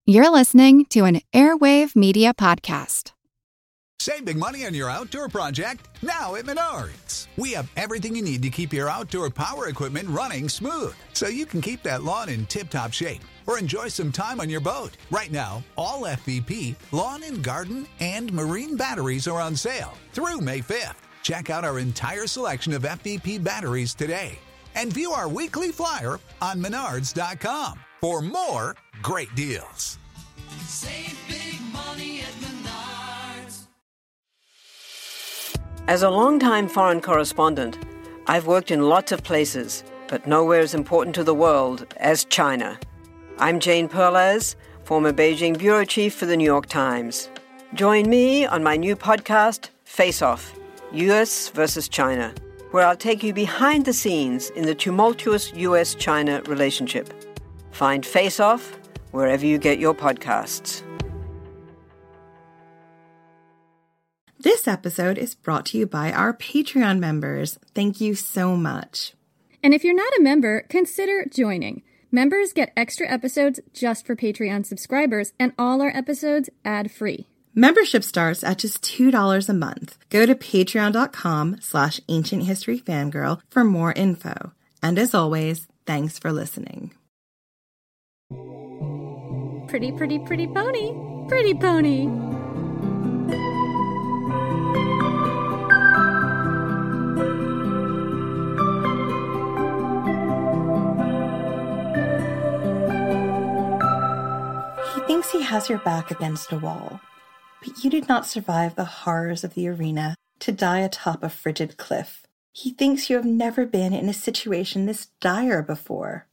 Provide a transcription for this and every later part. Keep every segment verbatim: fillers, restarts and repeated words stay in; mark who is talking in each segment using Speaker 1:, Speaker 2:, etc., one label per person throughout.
Speaker 1: You're listening to an Airwave Media Podcast.
Speaker 2: Save big money on your outdoor project now at Menards. We have everything you need to keep your outdoor power equipment running smooth, so you can keep that lawn in tip-top shape or enjoy some time on your boat. Right now, all F V P, lawn and garden, and marine batteries are on sale through May fifth. Check out our entire selection of F V P batteries today and view our weekly flyer on menards dot com for more great deals.
Speaker 3: Save big money at Menards.
Speaker 4: As a longtime foreign correspondent, I've worked in lots of places, but nowhere as important to the world as China. I'm Jane Perlez, former Beijing bureau chief for the New York Times. Join me on my new podcast, Face Off, U S versus China, where I'll take you behind the scenes in the tumultuous U S China relationship. Find Face Off wherever you get your podcasts.
Speaker 5: This episode is brought to you by our Patreon members. Thank you so much.
Speaker 6: And if you're not a member, consider joining. Members get extra episodes just for Patreon subscribers, and all our episodes ad-free.
Speaker 5: Membership starts at just two dollars a month. Go to patreon.com slash ancient history fangirl for more info. And as always, thanks for listening.
Speaker 6: Pretty, pretty, pretty pony. Pretty pony.
Speaker 5: He thinks he has your back against a wall, but you did not survive the horrors of the arena to die atop a frigid cliff. He thinks you have never been in a situation this dire before.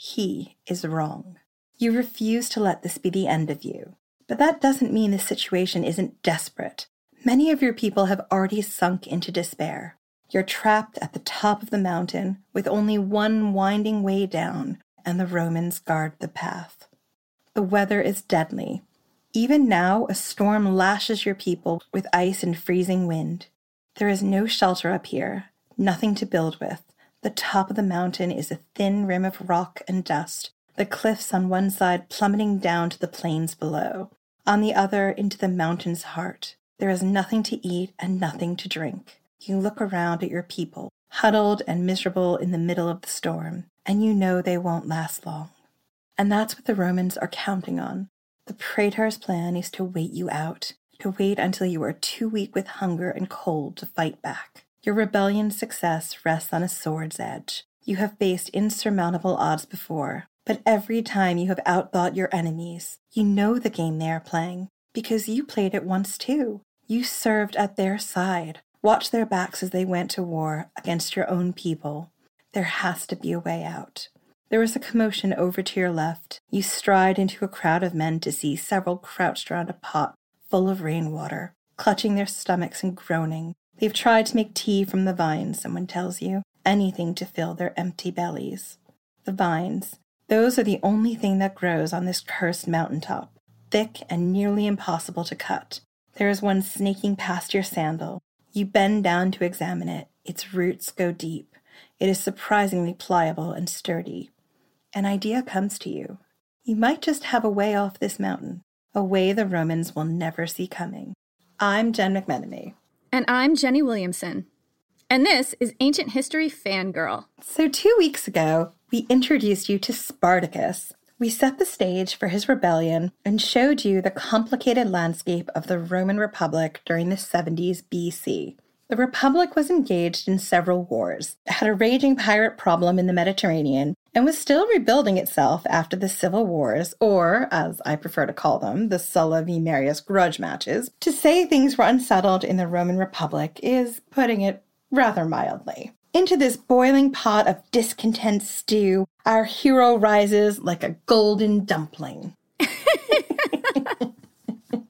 Speaker 5: He is wrong. You refuse to let this be the end of you. But that doesn't mean the situation isn't desperate. Many of your people have already sunk into despair. You're trapped at the top of the mountain with only one winding way down, and the Romans guard the path. The weather is deadly. Even now, a storm lashes your people with ice and freezing wind. There is no shelter up here, nothing to build with. The top of the mountain is a thin rim of rock and dust, the cliffs on one side plummeting down to the plains below, on the other into the mountain's heart. There is nothing to eat and nothing to drink. You look around at your people, huddled and miserable in the middle of the storm, and you know they won't last long. And that's what the Romans are counting on. The praetor's plan is to wait you out, to wait until you are too weak with hunger and cold to fight back. Your rebellion's success rests on a sword's edge. You have faced insurmountable odds before, but every time you have outthought your enemies, you know the game they are playing, because you played it once too. You served at their side, watched their backs as they went to war against your own people. There has to be a way out. There is a commotion over to your left. You stride into a crowd of men to see several crouched around a pot full of rainwater, clutching their stomachs and groaning. They've tried to make tea from the vines, someone tells you, anything to fill their empty bellies. The vines, those are the only thing that grows on this cursed mountaintop, thick and nearly impossible to cut. There is one snaking past your sandal. You bend down to examine it. Its roots go deep. It is surprisingly pliable and sturdy. An idea comes to you. You might just have a way off this mountain, a way the Romans will never see coming. I'm Jen McMenemy.
Speaker 6: And I'm Jenny Williamson. And this is Ancient History Fangirl.
Speaker 5: So two weeks ago, we introduced you to Spartacus. We set the stage for his rebellion and showed you the complicated landscape of the Roman Republic during the seventies B C. The Republic was engaged in several wars, had a raging pirate problem in the Mediterranean, and was still rebuilding itself after the civil wars, or, as I prefer to call them, the Sulla v. Marius grudge matches. To say things were unsettled in the Roman Republic is putting it rather mildly. Into this boiling pot of discontent stew, our hero rises like a golden dumpling.
Speaker 6: Who the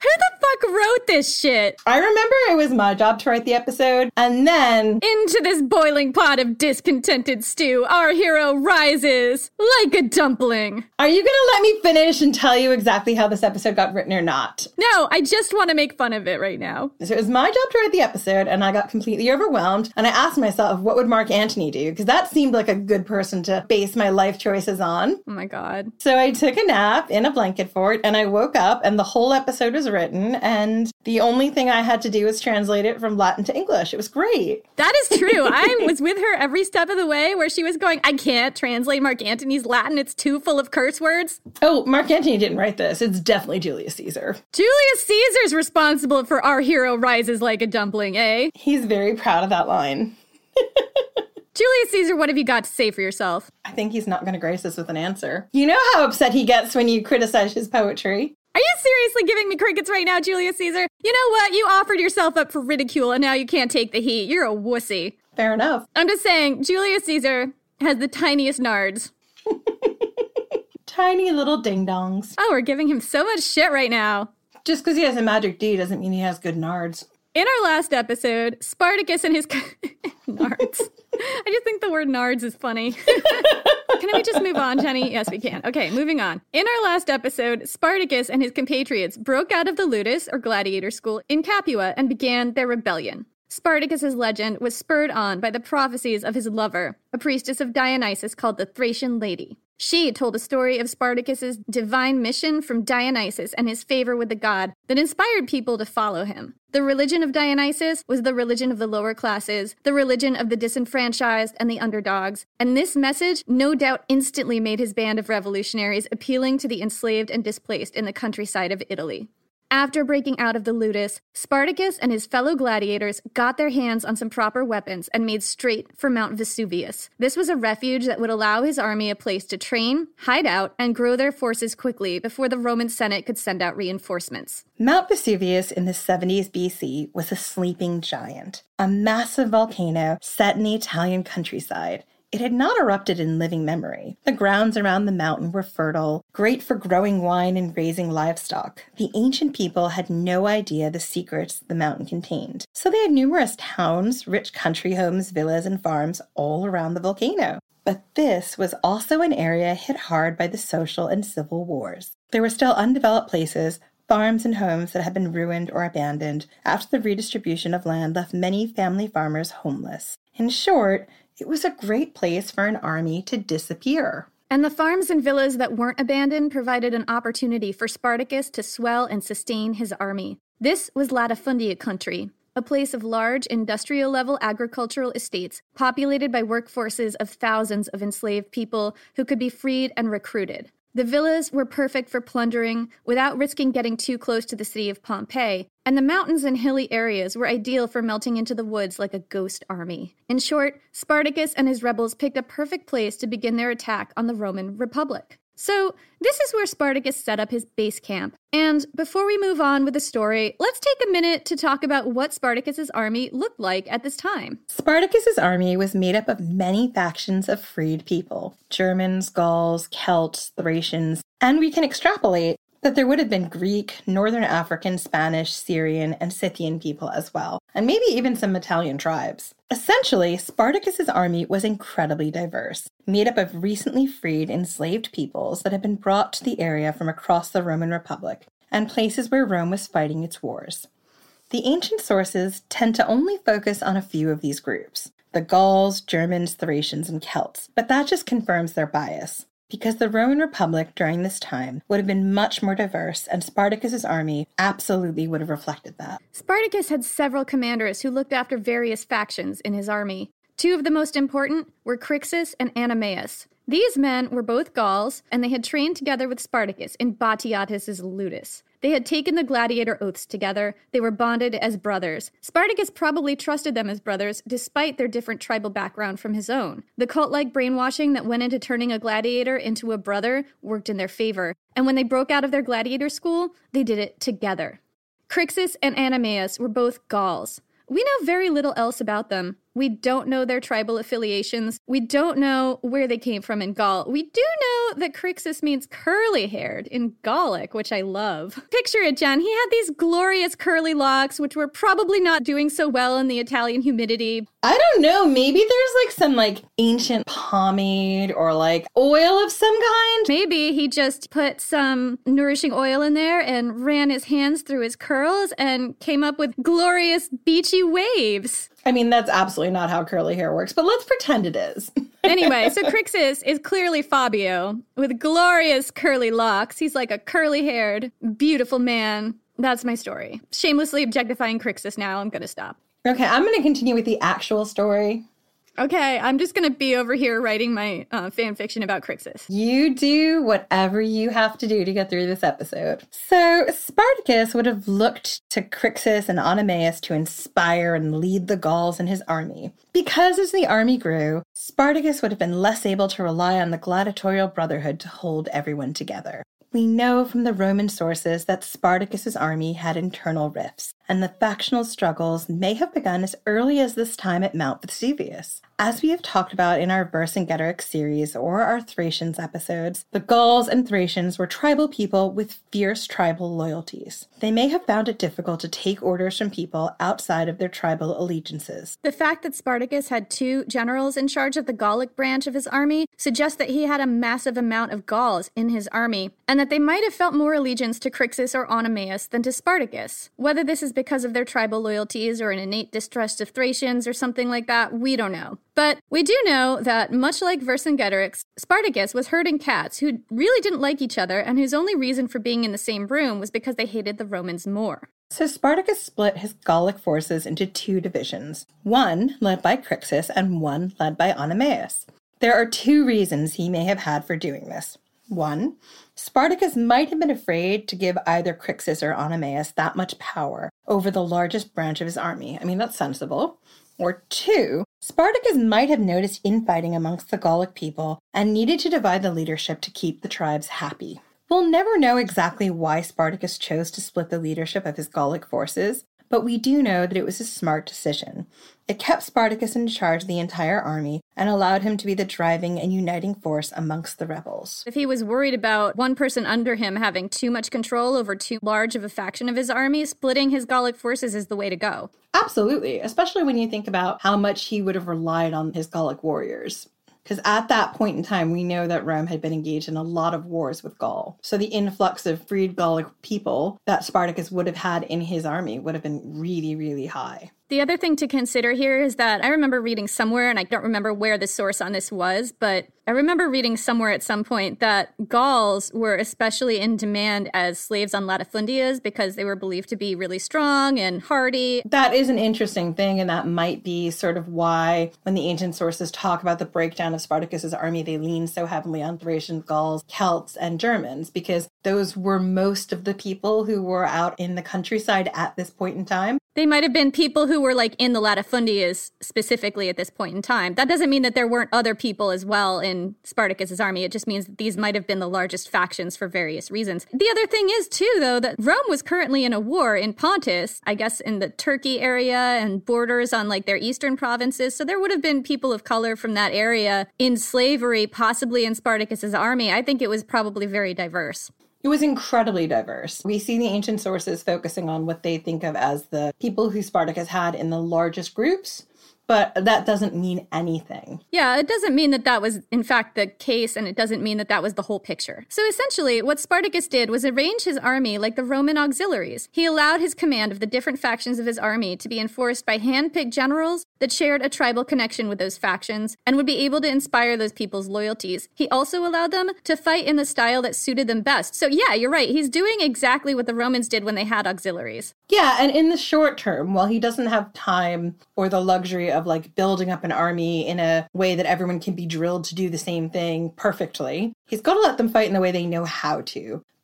Speaker 6: fuck wrote this shit?
Speaker 5: I remember it was my job to write the episode, and then...
Speaker 6: Into this boiling pot of discontented stew, our hero rises like a dumpling.
Speaker 5: Are you gonna let me finish and tell you exactly how this episode got written or not?
Speaker 6: No, I just want to make fun of it right now.
Speaker 5: So it was my job to write the episode, and I got completely overwhelmed, and I asked myself, what would Mark Antony do? Because that seemed like a good person to base my life choices on.
Speaker 6: Oh my god.
Speaker 5: So I took a nap in a blanket fort, and I woke up, and the whole episode was written, and the only thing I had to do was translate it from Latin to English. It was great.
Speaker 6: That is true. I was with her every step of the way where she was going, I can't translate Mark Antony's Latin. It's too full of curse words.
Speaker 5: Oh, Mark Antony didn't write this. It's definitely Julius Caesar.
Speaker 6: Julius Caesar's responsible for our hero rises like a dumpling, eh?
Speaker 5: He's very proud of that line.
Speaker 6: Julius Caesar, what have you got to say for yourself?
Speaker 5: I think he's not going to grace us with an answer. You know how upset he gets when you criticize his poetry?
Speaker 6: Are you seriously giving me crickets right now, Julius Caesar? You know what? You offered yourself up for ridicule and now you can't take the heat. You're a wussy.
Speaker 5: Fair enough.
Speaker 6: I'm just saying, Julius Caesar has the tiniest nards.
Speaker 5: Tiny little ding-dongs.
Speaker 6: Oh, we're giving him so much shit right now.
Speaker 5: Just because he has a magic D doesn't mean he has good nards.
Speaker 6: In our last episode, Spartacus and his... nards. I just think the word nards is funny. Can we just move on, Jenny? Yes, we can. Okay, moving on. In our last episode, Spartacus and his compatriots broke out of the Ludus, or gladiator school, in Capua and began their rebellion. Spartacus's legend was spurred on by the prophecies of his lover, a priestess of Dionysus called the Thracian Lady. She told a story of Spartacus's divine mission from Dionysus and his favor with the god that inspired people to follow him. The religion of Dionysus was the religion of the lower classes, the religion of the disenfranchised and the underdogs, and this message no doubt instantly made his band of revolutionaries appealing to the enslaved and displaced in the countryside of Italy. After breaking out of the Ludus, Spartacus and his fellow gladiators got their hands on some proper weapons and made straight for Mount Vesuvius. This was a refuge that would allow his army a place to train, hide out, and grow their forces quickly before the Roman Senate could send out reinforcements.
Speaker 5: Mount Vesuvius in the seventies B C was a sleeping giant, a massive volcano set in the Italian countryside. It had not erupted in living memory. The grounds around the mountain were fertile, great for growing wine and raising livestock. The ancient people had no idea the secrets the mountain contained. So they had numerous towns, rich country homes, villas, and farms all around the volcano. But this was also an area hit hard by the social and civil wars. There were still undeveloped places, farms and homes that had been ruined or abandoned after the redistribution of land left many family farmers homeless. In short, it was a great place for an army to disappear.
Speaker 6: And the farms and villas that weren't abandoned provided an opportunity for Spartacus to swell and sustain his army. This was Latifundia country, a place of large industrial-level agricultural estates populated by workforces of thousands of enslaved people who could be freed and recruited. The villas were perfect for plundering without risking getting too close to the city of Pompeii, and the mountains and hilly areas were ideal for melting into the woods like a ghost army. In short, Spartacus and his rebels picked a perfect place to begin their attack on the Roman Republic. So, this is where Spartacus set up his base camp. And before we move on with the story, let's take a minute to talk about what Spartacus's army looked like at this time.
Speaker 5: Spartacus's army was made up of many factions of freed people: Germans, Gauls, Celts, Thracians, and we can extrapolate that there would have been Greek, Northern African, Spanish, Syrian, and Scythian people as well, and maybe even some Italian tribes. Essentially, Spartacus's army was incredibly diverse, made up of recently freed enslaved peoples that had been brought to the area from across the Roman Republic, and places where Rome was fighting its wars. The ancient sources tend to only focus on a few of these groups: the Gauls, Germans, Thracians, and Celts, but that just confirms their bias, because the Roman Republic during this time would have been much more diverse, and Spartacus's army absolutely would have reflected that.
Speaker 6: Spartacus had several commanders who looked after various factions in his army. Two of the most important were Crixus and Anamaeus. These men were both Gauls, and they had trained together with Spartacus in Batiatus's Ludus. They had taken the gladiator oaths together. They were bonded as brothers. Spartacus probably trusted them as brothers, despite their different tribal background from his own. The cult-like brainwashing that went into turning a gladiator into a brother worked in their favor. And when they broke out of their gladiator school, they did it together. Crixus and Anamaeus were both Gauls. We know very little else about them. We don't know their tribal affiliations. We don't know where they came from in Gaul. We do know that Crixus means curly-haired in Gallic, which I love. Picture it, Jen. He had these glorious curly locks, which were probably not doing so well in the Italian humidity.
Speaker 5: I don't know. Maybe there's like some like ancient pomade or like oil of some kind.
Speaker 6: Maybe he just put some nourishing oil in there and ran his hands through his curls and came up with glorious beachy waves.
Speaker 5: I mean, that's absolutely not how curly hair works, but let's pretend it is.
Speaker 6: Anyway, so Crixus is clearly Fabio with glorious curly locks. He's like a curly-haired, beautiful man. That's my story. Shamelessly objectifying Crixus now. I'm going to stop.
Speaker 5: Okay, I'm going to continue with the actual story.
Speaker 6: Okay, I'm just going to be over here writing my uh, fan fiction about Crixus.
Speaker 5: You do whatever you have to do to get through this episode. So Spartacus would have looked to Crixus and Oenomaus to inspire and lead the Gauls in his army. Because as the army grew, Spartacus would have been less able to rely on the gladiatorial brotherhood to hold everyone together. We know from the Roman sources that Spartacus's army had internal rifts, and the factional struggles may have begun as early as this time at Mount Vesuvius. As we have talked about in our Vercingetorix series or our Thracians episodes, the Gauls and Thracians were tribal people with fierce tribal loyalties. They may have found it difficult to take orders from people outside of their tribal allegiances.
Speaker 6: The fact that Spartacus had two generals in charge of the Gallic branch of his army suggests that he had a massive amount of Gauls in his army, and that they might have felt more allegiance to Crixus or Oenomaus than to Spartacus. Whether this is because of their tribal loyalties or an innate distrust of Thracians or something like that, we don't know. But we do know that, much like Vercingetorix, Spartacus was herding cats who really didn't like each other and whose only reason for being in the same room was because they hated the Romans more.
Speaker 5: So Spartacus split his Gallic forces into two divisions, one led by Crixus and one led by Oenomaus. There are two reasons he may have had for doing this. One, Spartacus might have been afraid to give either Crixus or Oenomaus that much power over the largest branch of his army. I mean, that's sensible. Or two, Spartacus might have noticed infighting amongst the Gallic people and needed to divide the leadership to keep the tribes happy. We'll never know exactly why Spartacus chose to split the leadership of his Gallic forces, but we do know that it was a smart decision. It kept Spartacus in charge of the entire army and allowed him to be the driving and uniting force amongst the rebels.
Speaker 6: If he was worried about one person under him having too much control over too large of a faction of his army, splitting his Gallic forces is the way to go.
Speaker 5: Absolutely, especially when you think about how much he would have relied on his Gallic warriors. Because at that point in time, we know that Rome had been engaged in a lot of wars with Gaul. So the influx of freed Gallic people that Spartacus would have had in his army would have been really, really high.
Speaker 6: The other thing to consider here is that I remember reading somewhere, and I don't remember where the source on this was, but I remember reading somewhere at some point that Gauls were especially in demand as slaves on latifundias because they were believed to be really strong and hardy.
Speaker 5: That is an interesting thing, and that might be sort of why when the ancient sources talk about the breakdown of Spartacus's army, they lean so heavily on Thracians, Gauls, Celts, and Germans, because those were most of the people who were out in the countryside at this point in time.
Speaker 6: They might have been people who were like in the latifundias specifically at this point in time. That doesn't mean that there weren't other people as well in Spartacus's army. It just means that these might have been the largest factions for various reasons. The other thing is too, though, that Rome was currently in a war in Pontus, I guess in the Turkey area and borders on like their eastern provinces. So there would have been people of color from that area in slavery, possibly in Spartacus's army. I think it was probably very diverse.
Speaker 5: It was incredibly diverse. We see the ancient sources focusing on what they think of as the people who Spartacus had in the largest groups, but that doesn't mean anything.
Speaker 6: Yeah, it doesn't mean that that was, in fact, the case, and it doesn't mean that that was the whole picture. So essentially, what Spartacus did was arrange his army like the Roman auxiliaries. He allowed his command of the different factions of his army to be enforced by hand-picked generals that shared a tribal connection with those factions and would be able to inspire those people's loyalties. He also allowed them to fight in the style that suited them best. So yeah, you're right. He's doing exactly what the Romans did when they had auxiliaries.
Speaker 5: Yeah, and in the short term, while he doesn't have time or the luxury of like building up an army in a way that everyone can be drilled to do the same thing perfectly, he's got to let them fight in the way they know how to.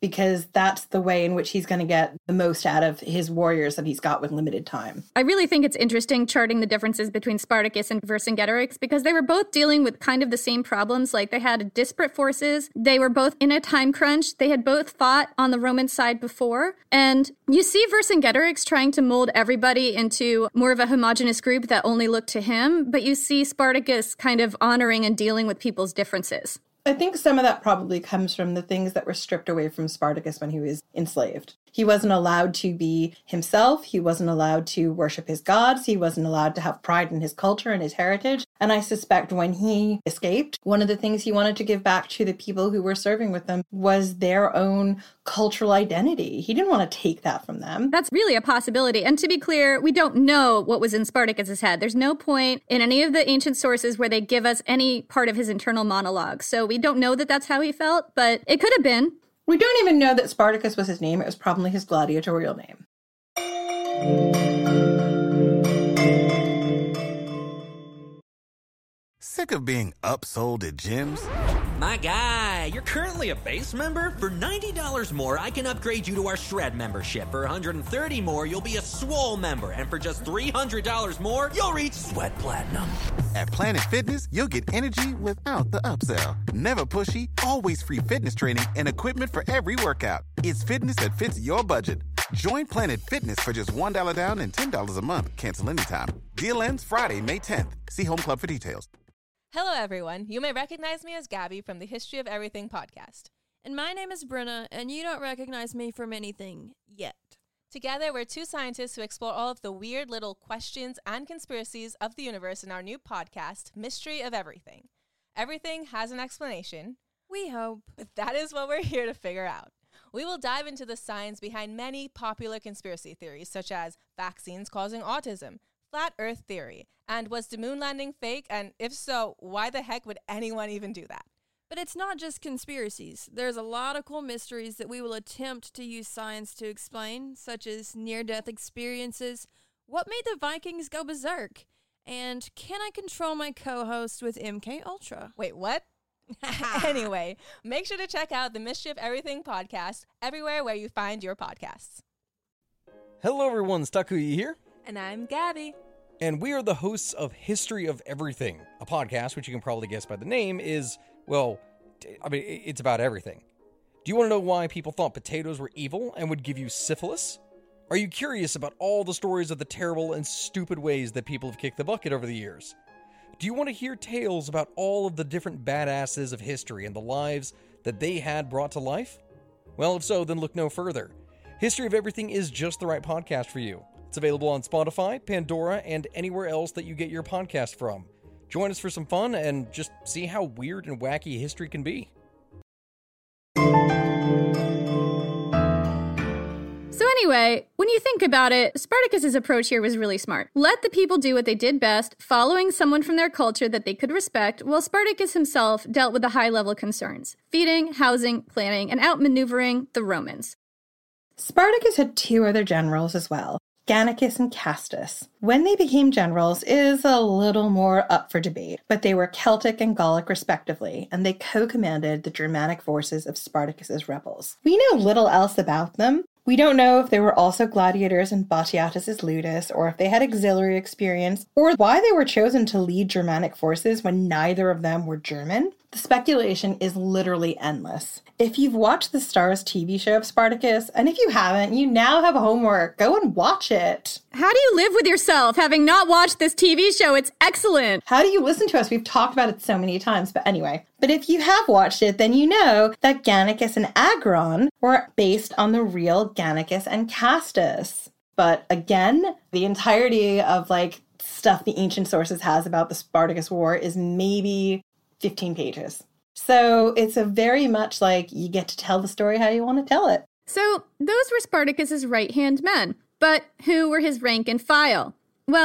Speaker 5: because that's the way in which he's going to get the most out of his warriors that he's got with limited time.
Speaker 6: I really think it's interesting charting the differences between Spartacus and Vercingetorix because they were both dealing with kind of the same problems. Like they had disparate forces. They were both in a time crunch. They had both fought on the Roman side before. And you see Vercingetorix trying to mold everybody into more of a homogenous group that only looked to him. But you see Spartacus kind of honoring and dealing with people's differences.
Speaker 5: I think some of that probably comes from the things that were stripped away from Spartacus when he was enslaved. He wasn't allowed to be himself. He wasn't allowed to worship his gods. He wasn't allowed to have pride in his culture and his heritage. And I suspect when he escaped, one of the things he wanted to give back to the people who were serving with him was their own cultural identity. He didn't want to take that from them.
Speaker 6: That's really a possibility. And to be clear, we don't know what was in Spartacus's head. There's no point in any of the ancient sources where they give us any part of his internal monologue. So we don't know that that's how he felt, but it could have been.
Speaker 5: We don't even know that Spartacus was his name. It was probably his gladiatorial name.
Speaker 7: Sick of being upsold at gyms?
Speaker 8: My guy, you're currently a base member? For ninety dollars more, I can upgrade you to our Shred membership. For one hundred thirty dollars more, you'll be a Swole member. And for just three hundred dollars more, you'll reach Sweat Platinum.
Speaker 7: At Planet Fitness, you'll get energy without the upsell. Never pushy, always free fitness training and equipment for every workout. It's fitness that fits your budget. Join Planet Fitness for just one dollar down and ten dollars a month. Cancel anytime. Deal ends Friday, May tenth. See Home Club for details.
Speaker 9: Hello, everyone. You may recognize me as Gabby from the History of Everything podcast.
Speaker 10: And my name is Brenna, and you don't recognize me from anything yet.
Speaker 9: Together, we're two scientists who explore all of the weird little questions and conspiracies of the universe in our new podcast, Mystery of Everything. Everything has an explanation.
Speaker 10: We hope.
Speaker 9: But that is what we're here to figure out. We will dive into the science behind many popular conspiracy theories, such as vaccines causing autism, flat Earth theory, and was the moon landing fake? And if so, why the heck would anyone even do that?
Speaker 10: But it's not just conspiracies. There's a lot of cool mysteries that we will attempt to use science to explain, such as near-death experiences, what made the Vikings go berserk, and can I control my co-host with M K Ultra?
Speaker 9: Wait, what? Anyway, make sure to check out the Mystery of Everything podcast everywhere where you find your podcasts.
Speaker 11: Hello everyone, it's Takuya here.
Speaker 9: And I'm Gabby.
Speaker 11: And we are the hosts of History of Everything, a podcast which you can probably guess by the name is, well, I mean, it's about everything. Do you want to know why people thought potatoes were evil and would give you syphilis? Are you curious about all the stories of the terrible and stupid ways that people have kicked the bucket over the years? Do you want to hear tales about all of the different badasses of history and the lives that they had brought to life? Well, if so, then look no further. History of Everything is just the right podcast for you. It's available on Spotify, Pandora, and anywhere else that you get your podcast from. Join us for some fun and just see how weird and wacky history can be.
Speaker 6: So anyway, when you think about it, Spartacus's approach here was really smart. Let the people do what they did best, following someone from their culture that they could respect, while Spartacus himself dealt with the high-level concerns, feeding, housing, planning, and outmaneuvering the Romans.
Speaker 5: Spartacus had two other generals as well, Gannicus and Castus. When they became generals is a little more up for debate, but they were Celtic and Gallic respectively, and they co-commanded the Germanic forces of Spartacus's rebels. We know little else about them. We don't know if they were also gladiators in Batiatus's Ludus, or if they had auxiliary experience, or why they were chosen to lead Germanic forces when neither of them were German. The speculation is literally endless. If you've watched the Starz T V show of Spartacus, and if you haven't, you now have homework. Go and watch it.
Speaker 6: How do you live with yourself having not watched this T V show? It's excellent.
Speaker 5: How do you listen to us? We've talked about it so many times, but anyway. But if you have watched it, then you know that Gannicus and Agron were based on the real Gannicus and Castus. But again, the entirety of like stuff the ancient sources has about the Spartacus War is maybe fifteen pages. So it's a very much like you get to tell the story how you want to tell it.
Speaker 6: So those were Spartacus's right-hand men, but who were his rank and file? Well,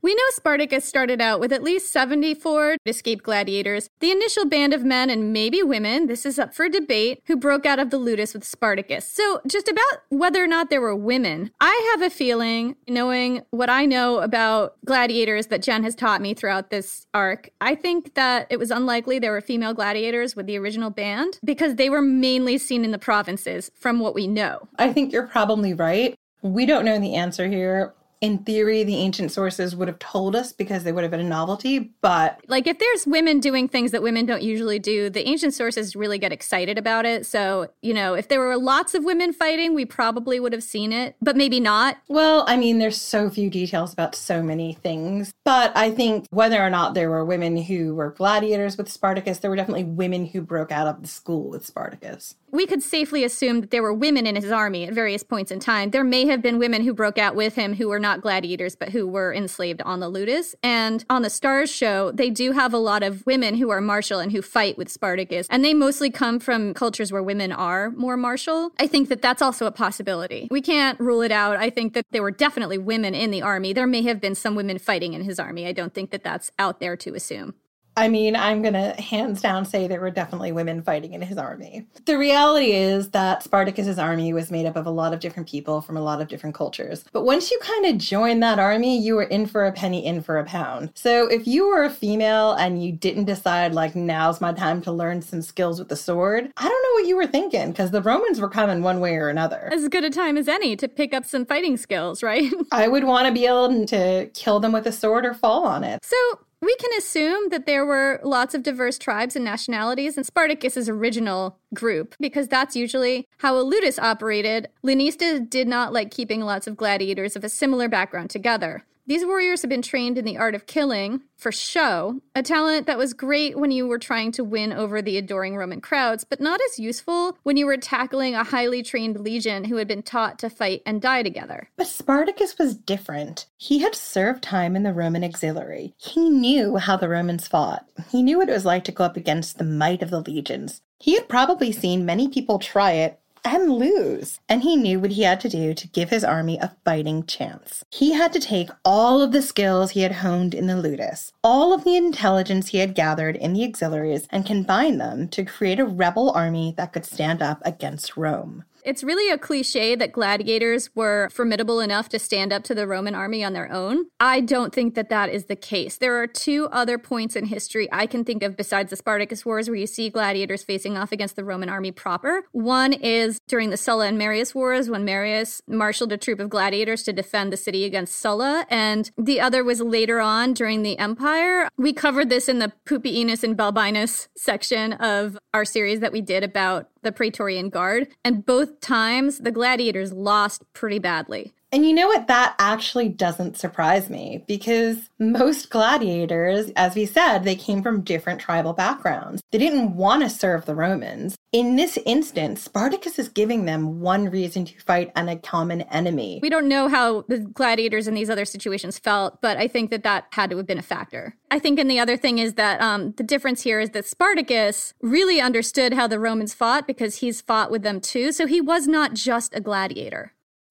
Speaker 6: We know Spartacus started out with at least seventy-four escaped gladiators, the initial band of men and maybe women, this is up for debate, who broke out of the ludus with Spartacus. So just about whether or not there were women, I have a feeling, knowing what I know about gladiators that Jen has taught me throughout this arc, I think that it was unlikely there were female gladiators with the original band because they were mainly seen in the provinces from what we know.
Speaker 5: I think you're probably right. We don't know the answer here. In theory, the ancient sources would have told us because they would have been a novelty, but...
Speaker 6: Like, if there's women doing things that women don't usually do, the ancient sources really get excited about it. So, you know, if there were lots of women fighting, we probably would have seen it, but maybe not.
Speaker 5: Well, I mean, there's so few details about so many things. But I think whether or not there were women who were gladiators with Spartacus, there were definitely women who broke out of the school with Spartacus.
Speaker 6: We could safely assume that there were women in his army at various points in time. There may have been women who broke out with him who were not gladiators, but who were enslaved on the ludus. And on the Stars show, they do have a lot of women who are martial and who fight with Spartacus. And they mostly come from cultures where women are more martial. I think that that's also a possibility. We can't rule it out. I think that there were definitely women in the army. There may have been some women fighting in his army. I don't think that that's out there to assume.
Speaker 5: I mean, I'm going to hands down say there were definitely women fighting in his army. The reality is that Spartacus's army was made up of a lot of different people from a lot of different cultures. But once you kind of joined that army, you were in for a penny, in for a pound. So if you were a female and you didn't decide, like, now's my time to learn some skills with the sword, I don't know what you were thinking, because the Romans were coming one way or another.
Speaker 6: As good a time as any to pick up some fighting skills, right?
Speaker 5: I would want to be able to kill them with a sword or fall on it.
Speaker 6: So... we can assume that there were lots of diverse tribes and nationalities in Spartacus's original group, because that's usually how a ludus operated. Lunista did not like keeping lots of gladiators of a similar background together. These warriors have been trained in the art of killing for show, a talent that was great when you were trying to win over the adoring Roman crowds, but not as useful when you were tackling a highly trained legion who had been taught to fight and die together.
Speaker 5: But Spartacus was different. He had served time in the Roman auxiliary. He knew how the Romans fought. He knew what it was like to go up against the might of the legions. He had probably seen many people try it and lose. And he knew what he had to do to give his army a fighting chance. He had to take all of the skills he had honed in the ludus, all of the intelligence he had gathered in the auxiliaries, and combine them to create a rebel army that could stand up against Rome.
Speaker 6: It's really a cliche that gladiators were formidable enough to stand up to the Roman army on their own. I don't think that that is the case. There are two other points in history I can think of besides the Spartacus Wars where you see gladiators facing off against the Roman army proper. One is during the Sulla and Marius Wars when Marius marshaled a troop of gladiators to defend the city against Sulla, and the other was later on during the Empire. We covered this in the Pupienus and Balbinus section of our series that we did about the Praetorian Guard, and both times the gladiators lost pretty badly.
Speaker 5: And you know what? That actually doesn't surprise me, because most gladiators, as we said, they came from different tribal backgrounds. They didn't want to serve the Romans. In this instance, Spartacus is giving them one reason to fight and a common enemy.
Speaker 6: We don't know how the gladiators in these other situations felt, but I think that that had to have been a factor. I think, and the other thing is that um, the difference here is that Spartacus really understood how the Romans fought because he's fought with them too, so he was not just a gladiator.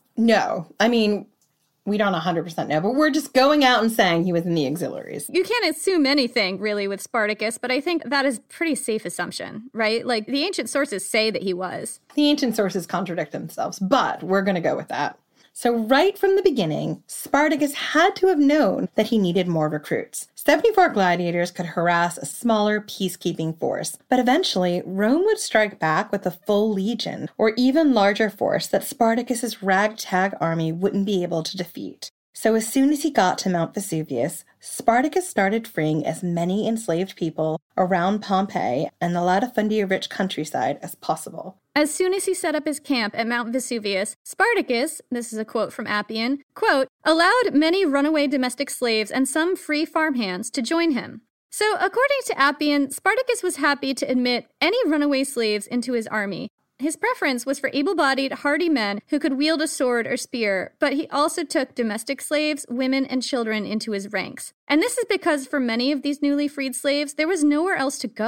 Speaker 5: No, I mean, we don't one hundred percent know, but we're just going out and saying he was in the auxiliaries.
Speaker 6: You can't assume anything, really, with Spartacus, but I think that is a pretty safe assumption, right? Like, the ancient sources say that he was.
Speaker 5: The ancient sources contradict themselves, but we're going to go with that. So right from the beginning, Spartacus had to have known that he needed more recruits. seventy-four gladiators could harass a smaller peacekeeping force, but eventually Rome would strike back with a full legion, or even larger force that Spartacus's ragtag army wouldn't be able to defeat. So as soon as he got to Mount Vesuvius, Spartacus started freeing as many enslaved people around Pompeii and the latifundia-rich countryside as possible.
Speaker 6: As soon as he set up his camp at Mount Vesuvius, Spartacus, this is a quote from Appian, quote, allowed many runaway domestic slaves and some free farmhands to join him. So according to Appian, Spartacus was happy to admit any runaway slaves into his army. His preference was for able-bodied, hardy men who could wield a sword or spear, but he also took domestic slaves, women, and children into his ranks. And this is because for many of these newly freed slaves, there was nowhere else to go.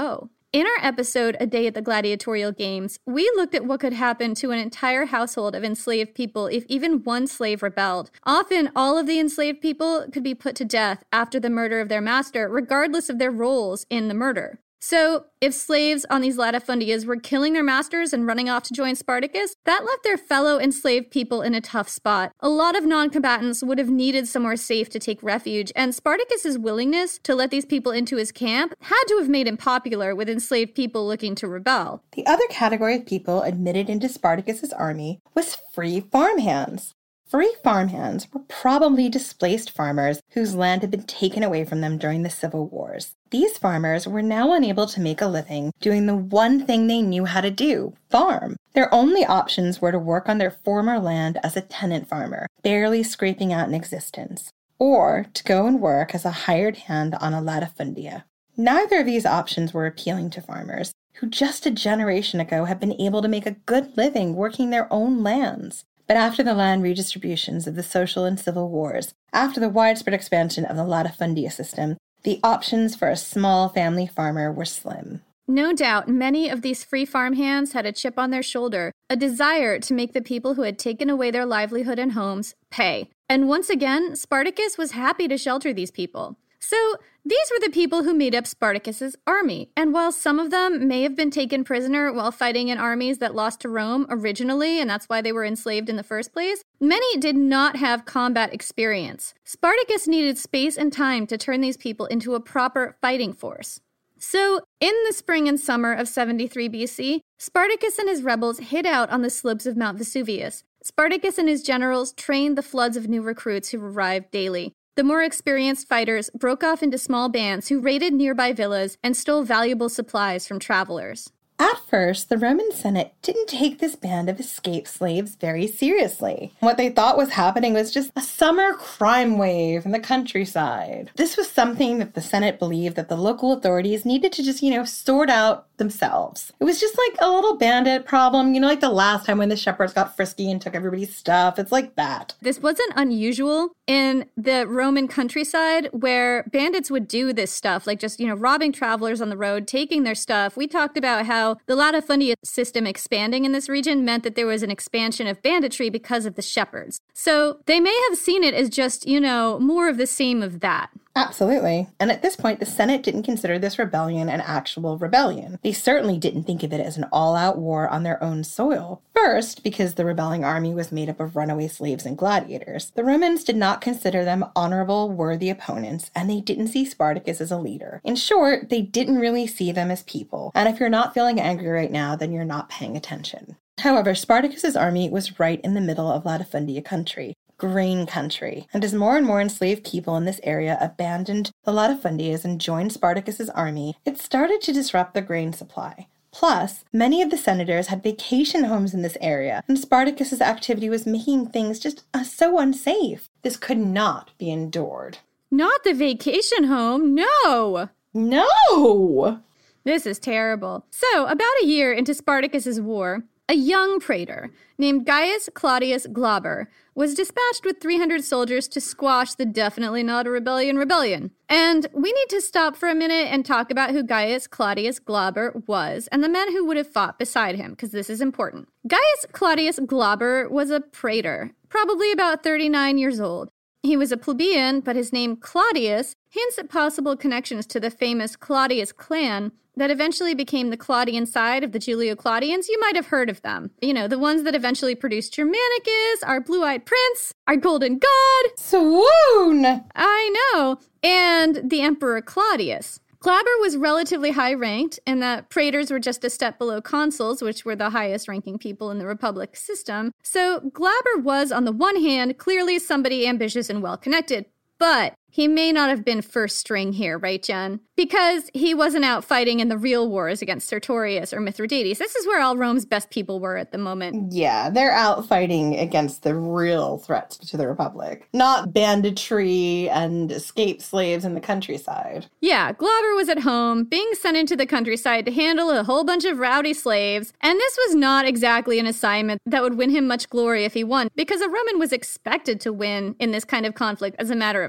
Speaker 6: In our episode, A Day at the Gladiatorial Games, we looked at what could happen to an entire household of enslaved people if even one slave rebelled. Often, all of the enslaved people could be put to death after the murder of their master, regardless of their roles in the murder. So, if slaves on these latifundias were killing their masters and running off to join Spartacus, that left their fellow enslaved people in a tough spot. A lot of non-combatants would have needed somewhere safe to take refuge, and Spartacus's willingness to let these people into his camp had to have made him popular with enslaved people looking to rebel.
Speaker 5: The other category of people admitted into Spartacus's army was free farmhands. Free farmhands were probably displaced farmers whose land had been taken away from them during the civil wars. These farmers were now unable to make a living doing the one thing they knew how to do, farm. Their only options were to work on their former land as a tenant farmer, barely scraping out an existence, or to go and work as a hired hand on a latifundia. Neither of these options were appealing to farmers, who just a generation ago had been able to make a good living working their own lands. But after the land redistributions of the social and civil wars, after the widespread expansion of the latifundia system, the options for a small family farmer were slim.
Speaker 6: No doubt, many of these free farmhands had a chip on their shoulder, a desire to make the people who had taken away their livelihood and homes pay. And once again, Spartacus was happy to shelter these people. So these were the people who made up Spartacus's army, and while some of them may have been taken prisoner while fighting in armies that lost to Rome originally, and that's why they were enslaved in the first place, many did not have combat experience. Spartacus needed space and time to turn these people into a proper fighting force. So, in the spring and summer of seventy-three B C, Spartacus and his rebels hid out on the slopes of Mount Vesuvius. Spartacus and his generals trained the floods of new recruits who arrived daily. The more experienced fighters broke off into small bands who raided nearby villas and stole valuable supplies from travelers.
Speaker 5: At first, the Roman Senate didn't take this band of escaped slaves very seriously. What they thought was happening was just a summer crime wave in the countryside. This was something that the Senate believed that the local authorities needed to just, you know, sort out themselves. It was just like a little bandit problem, you know, like the last time when the shepherds got frisky and took everybody's stuff. It's like that.
Speaker 6: This wasn't unusual in the Roman countryside where bandits would do this stuff, like just, you know, robbing travelers on the road, taking their stuff. We talked about how the latifundia system expanding in this region meant that there was an expansion of banditry because of the shepherds. So they may have seen it as just, you know, more of the same of that.
Speaker 5: Absolutely. And at this point, the Senate didn't consider this rebellion an actual rebellion. They certainly didn't think of it as an all-out war on their own soil. First, because the rebelling army was made up of runaway slaves and gladiators. The Romans did not consider them honorable, worthy opponents, and they didn't see Spartacus as a leader. In short, they didn't really see them as people. And if you're not feeling angry right now, then you're not paying attention. However, Spartacus's army was right in the middle of Latifundia country. Grain country, and as more and more enslaved people in this area abandoned the latifundias and joined Spartacus's army, it started to disrupt the grain supply. Plus, many of the senators had vacation homes in this area, and Spartacus's activity was making things just uh, so unsafe. This could not be endured.
Speaker 6: Not the vacation home, no!
Speaker 5: No!
Speaker 6: This is terrible. So, about a year into Spartacus's war, a young praetor named Gaius Claudius Glaber was dispatched with three hundred soldiers to squash the definitely not a rebellion rebellion. And we need to stop for a minute and talk about who Gaius Claudius Glaber was and the men who would have fought beside him, because this is important. Gaius Claudius Glaber was a praetor, probably about thirty-nine years old. He was a plebeian, but his name Claudius hints at possible connections to the famous Claudius clan that eventually became the Claudian side of the Julio-Claudians. You might have heard of them. You know, the ones that eventually produced Germanicus, our blue-eyed prince, our golden god.
Speaker 5: Swoon!
Speaker 6: I know. And the Emperor Claudius. Glaber was relatively high-ranked in that praetors were just a step below consuls, which were the highest-ranking people in the Republic system. So Glaber was, on the one hand, clearly somebody ambitious and well-connected, but he may not have been first string here, right, Jen? Because he wasn't out fighting in the real wars against Sertorius or Mithridates. This is where all Rome's best people were at the moment.
Speaker 5: Yeah, they're out fighting against the real threats to the Republic, not banditry and escaped slaves in the countryside.
Speaker 6: Yeah, Glaber was at home, being sent into the countryside to handle a whole bunch of rowdy slaves, and this was not exactly an assignment that would win him much glory if he won, because a Roman was expected to win in this kind of conflict as a matter of course.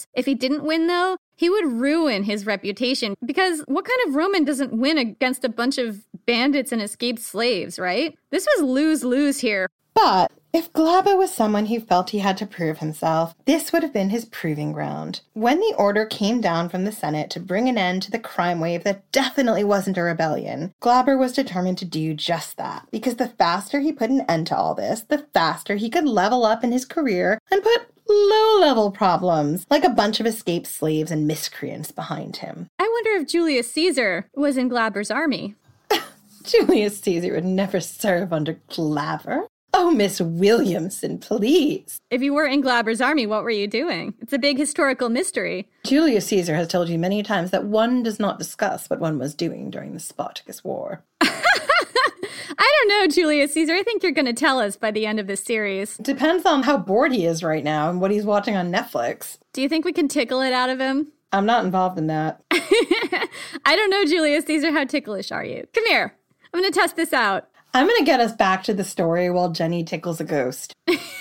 Speaker 6: Spartacus. If he didn't win, though, he would ruin his reputation, because what kind of Roman doesn't win against a bunch of bandits and escaped slaves, right? This was lose-lose here.
Speaker 5: But if Glabber was someone who felt he had to prove himself, this would have been his proving ground. When the order came down from the Senate to bring an end to the crime wave that definitely wasn't a rebellion, Glabber was determined to do just that, because the faster he put an end to all this, the faster he could level up in his career and put low-level problems, like a bunch of escaped slaves and miscreants behind him.
Speaker 6: I wonder if Julius Caesar was in Glabber's army.
Speaker 5: Julius Caesar would never serve under Glabber. Oh, Miss Williamson, please.
Speaker 6: If you were in Glabber's army, what were you doing? It's a big historical mystery.
Speaker 5: Julius Caesar has told you many times that one does not discuss what one was doing during the Spartacus War.
Speaker 6: I don't know, Julius Caesar. I think you're going to tell us by the end of this series.
Speaker 5: Depends on how bored he is right now and what he's watching on Netflix.
Speaker 6: Do you think we can tickle it out of him?
Speaker 5: I'm not involved in that.
Speaker 6: I don't know, Julius Caesar. How ticklish are you? Come here. I'm going to test this out.
Speaker 5: I'm going to get us back to the story while Jenny tickles a ghost.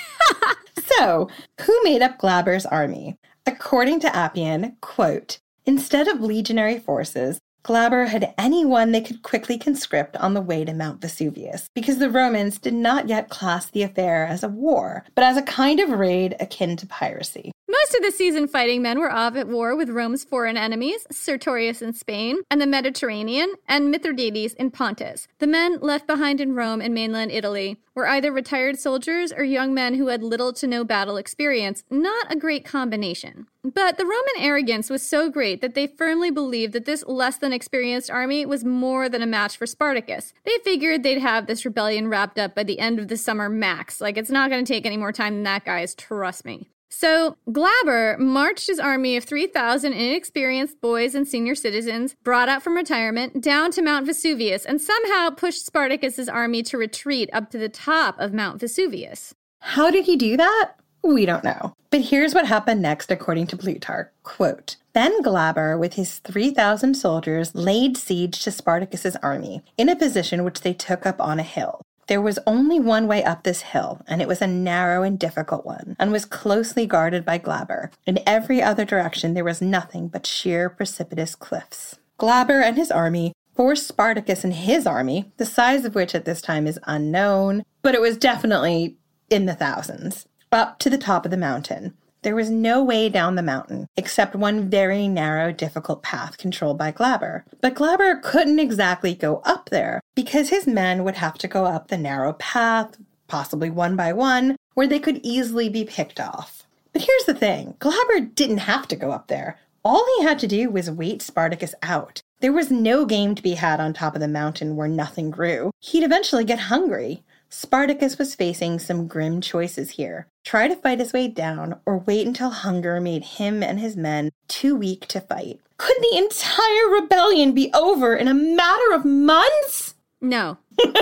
Speaker 5: So, who made up Glabber's army? According to Appian, quote, instead of legionary forces, Glabber had anyone they could quickly conscript on the way to Mount Vesuvius, because the Romans did not yet class the affair as a war, but as a kind of raid akin to piracy.
Speaker 6: Most of the seasoned fighting men were off at war with Rome's foreign enemies, Sertorius in Spain, and the Mediterranean, and Mithridates in Pontus. The men left behind in Rome and mainland Italy were either retired soldiers or young men who had little to no battle experience, not a great combination. But the Roman arrogance was so great that they firmly believed that this less than experienced army was more than a match for Spartacus. They figured they'd have this rebellion wrapped up by the end of the summer max. Like, it's not going to take any more time than that, guys. Trust me. So Glabber marched his army of three thousand inexperienced boys and senior citizens, brought out from retirement, down to Mount Vesuvius, and somehow pushed Spartacus's army to retreat up to the top of Mount Vesuvius.
Speaker 5: How did he do that? We don't know. But here's what happened next, according to Plutarch. Quote, then Glabber, with his three thousand soldiers, laid siege to Spartacus's army, in a position which they took up on a hill. There was only one way up this hill, and it was a narrow and difficult one, and was closely guarded by Glabber. In every other direction there was nothing but sheer precipitous cliffs. Glabber and his army forced Spartacus and his army, the size of which at this time is unknown, but it was definitely in the thousands, up to the top of the mountain. There was no way down the mountain, except one very narrow, difficult path controlled by Glabber. But Glabber couldn't exactly go up there, because his men would have to go up the narrow path, possibly one by one, where they could easily be picked off. But here's the thing, Glabber didn't have to go up there. All he had to do was wait Spartacus out. There was no game to be had on top of the mountain where nothing grew. He'd eventually get hungry. Spartacus was facing some grim choices here. Try to fight his way down, or wait until hunger made him and his men too weak to fight. Could the entire rebellion be over in a matter of months?
Speaker 6: No.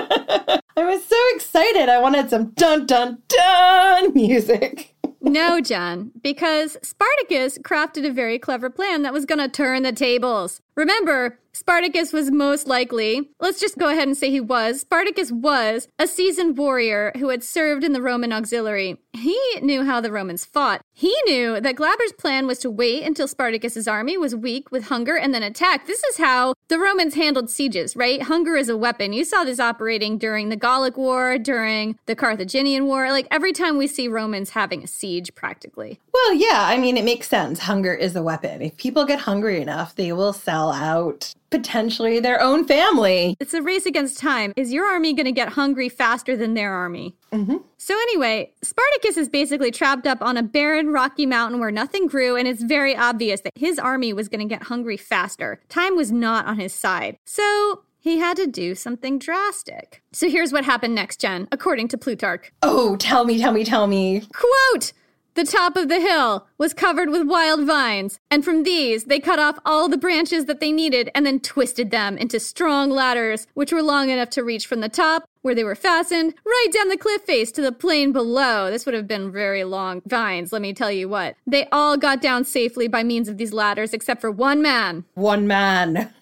Speaker 5: I was so excited. I wanted some dun dun dun music.
Speaker 6: No, John, because Spartacus crafted a very clever plan that was going to turn the tables. Remember, Spartacus was most likely, let's just go ahead and say he was, Spartacus was a seasoned warrior who had served in the Roman auxiliary. He knew how the Romans fought. He knew that Glabber's plan was to wait until Spartacus's army was weak with hunger and then attack. This is how the Romans handled sieges, right? Hunger is a weapon. You saw this operating during the Gallic War, during the Carthaginian War. Like, every time we see Romans having a siege, practically.
Speaker 5: Well, yeah, I mean, it makes sense. Hunger is a weapon. If people get hungry enough, they will sell out potentially their own family.
Speaker 6: It's a race against time. Is your army going to get hungry faster than their army?
Speaker 5: Mm-hmm.
Speaker 6: So anyway, Spartacus is basically trapped up on a barren, rocky mountain where nothing grew, and it's very obvious that his army was going to get hungry faster. Time was not on his side. So he had to do something drastic. So here's what happened next, Jen, according to Plutarch.
Speaker 5: Oh, tell me, tell me, tell me.
Speaker 6: Quote, the top of the hill was covered with wild vines, and from these they cut off all the branches that they needed and then twisted them into strong ladders, which were long enough to reach from the top, where they were fastened, right down the cliff face to the plain below. This would have been very long vines, let me tell you what. They all got down safely by means of these ladders, except for one man.
Speaker 5: One man.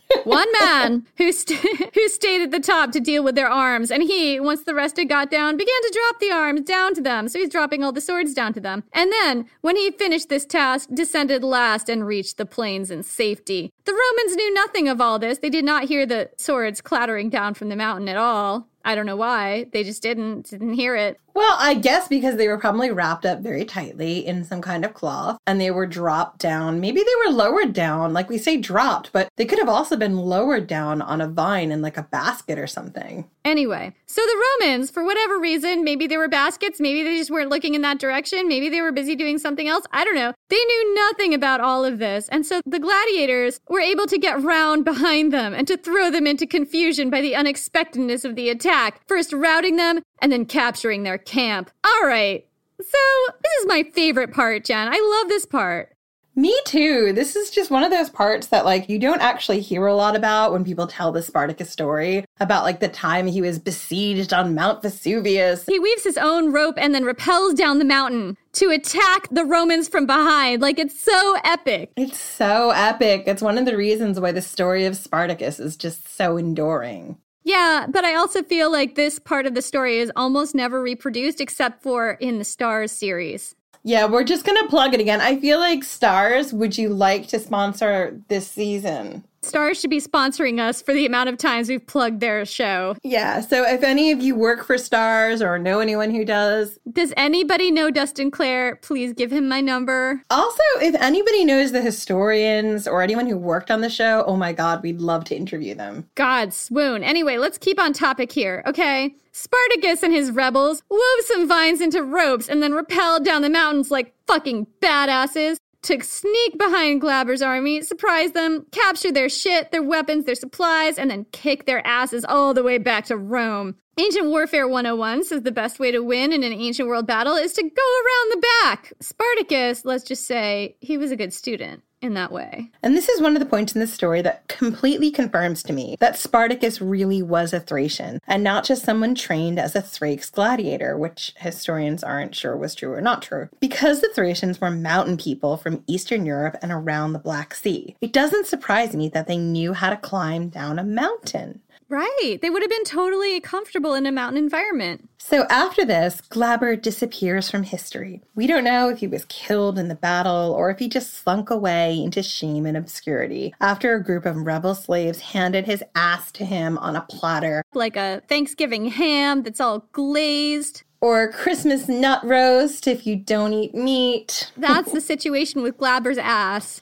Speaker 6: One man who st- who stayed at the top to deal with their arms, and he, once the rest had got down, began to drop the arms down to them. So he's dropping all the swords down to them. And then, when he finished this task, descended last and reached the plains in safety. The Romans knew nothing of all this. They did not hear the swords clattering down from the mountain at all. I don't know why. They just didn't, didn't hear it.
Speaker 5: Well, I guess because they were probably wrapped up very tightly in some kind of cloth and they were dropped down. Maybe they were lowered down, like we say dropped, but they could have also been lowered down on a vine in like a basket or something.
Speaker 6: Anyway, so the Romans, for whatever reason, maybe they were baskets, maybe they just weren't looking in that direction, maybe they were busy doing something else, I don't know. They knew nothing about all of this, and so the gladiators were able to get round behind them and to throw them into confusion by the unexpectedness of the attack, first routing them and then capturing their camp. All right, so this is my favorite part, Jen. I love this part.
Speaker 5: Me too. This is just one of those parts that, like, you don't actually hear a lot about when people tell the Spartacus story about, like, the time he was besieged on Mount Vesuvius.
Speaker 6: He weaves his own rope and then rappels down the mountain to attack the Romans from behind. Like, it's so epic.
Speaker 5: It's so epic. It's one of the reasons why the story of Spartacus is just so enduring.
Speaker 6: Yeah, but I also feel like this part of the story is almost never reproduced except for in the Stars series.
Speaker 5: Yeah, we're just going to plug it again. I feel like Stars, would you like to sponsor this season?
Speaker 6: Stars should be sponsoring us for the amount of times we've plugged their show.
Speaker 5: Yeah, so if any of you work for Stars or know anyone who does.
Speaker 6: Does anybody know Dustin Clare? Please give him my number.
Speaker 5: Also, if anybody knows the historians or anyone who worked on the show, oh my God, we'd love to interview them.
Speaker 6: God, swoon. Anyway, let's keep on topic here, okay? Spartacus and his rebels wove some vines into ropes and then rappelled down the mountains like fucking badasses to sneak behind Glaber's army, surprise them, capture their shit, their weapons, their supplies, and then kick their asses all the way back to Rome. Ancient Warfare one oh one says the best way to win in an ancient world battle is to go around the back. Spartacus, let's just say, he was a good student in that way.
Speaker 5: And this is one of the points in the story that completely confirms to me that Spartacus really was a Thracian and not just someone trained as a Thrax gladiator, which historians aren't sure was true or not true, because the Thracians were mountain people from Eastern Europe and around the Black Sea. It doesn't surprise me that they knew how to climb down a mountain.
Speaker 6: Right. They would have been totally comfortable in a mountain environment.
Speaker 5: So after this, Glaber disappears from history. We don't know if he was killed in the battle or if he just slunk away into shame and obscurity after a group of rebel slaves handed his ass to him on a platter.
Speaker 6: Like a Thanksgiving ham that's all glazed.
Speaker 5: Or Christmas nut roast if you don't eat meat.
Speaker 6: That's the situation with Glaber's ass.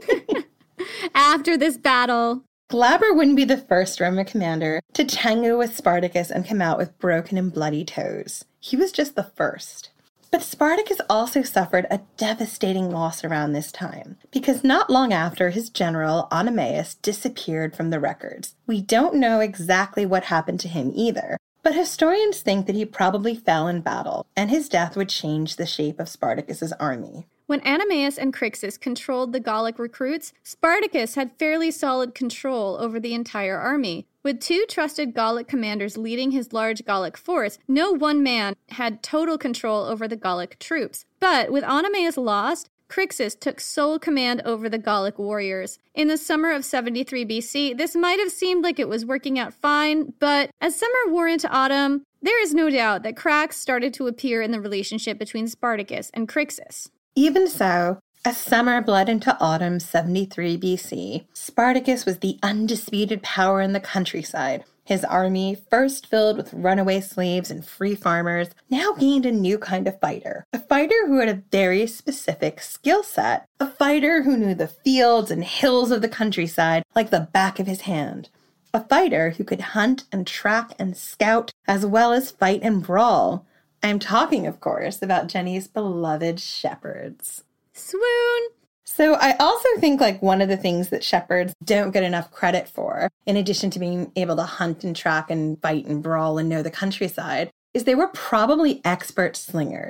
Speaker 6: After this battle,
Speaker 5: Glaber wouldn't be the first Roman commander to tango with Spartacus and come out with broken and bloody toes. He was just the first. But Spartacus also suffered a devastating loss around this time, because not long after, his general, Oenomaus, disappeared from the records. We don't know exactly what happened to him either, but historians think that he probably fell in battle, and his death would change the shape of Spartacus's army.
Speaker 6: When Oenomaus and Crixus controlled the Gallic recruits, Spartacus had fairly solid control over the entire army. With two trusted Gallic commanders leading his large Gallic force, no one man had total control over the Gallic troops. But with Oenomaus lost, Crixus took sole command over the Gallic warriors. In the summer of seventy-three B C, this might have seemed like it was working out fine, but as summer wore into autumn, there is no doubt that cracks started to appear in the relationship between Spartacus and Crixus.
Speaker 5: Even so, as summer bled into autumn seventy-three B C, Spartacus was the undisputed power in the countryside. His army, first filled with runaway slaves and free farmers, now gained a new kind of fighter. A fighter who had a very specific skill set. A fighter who knew the fields and hills of the countryside like the back of his hand. A fighter who could hunt and track and scout, as well as fight and brawl. I'm talking, of course, about Jenny's beloved shepherds.
Speaker 6: Swoon!
Speaker 5: So I also think like one of the things that shepherds don't get enough credit for, in addition to being able to hunt and track and fight and brawl and know the countryside, is they were probably expert slingers.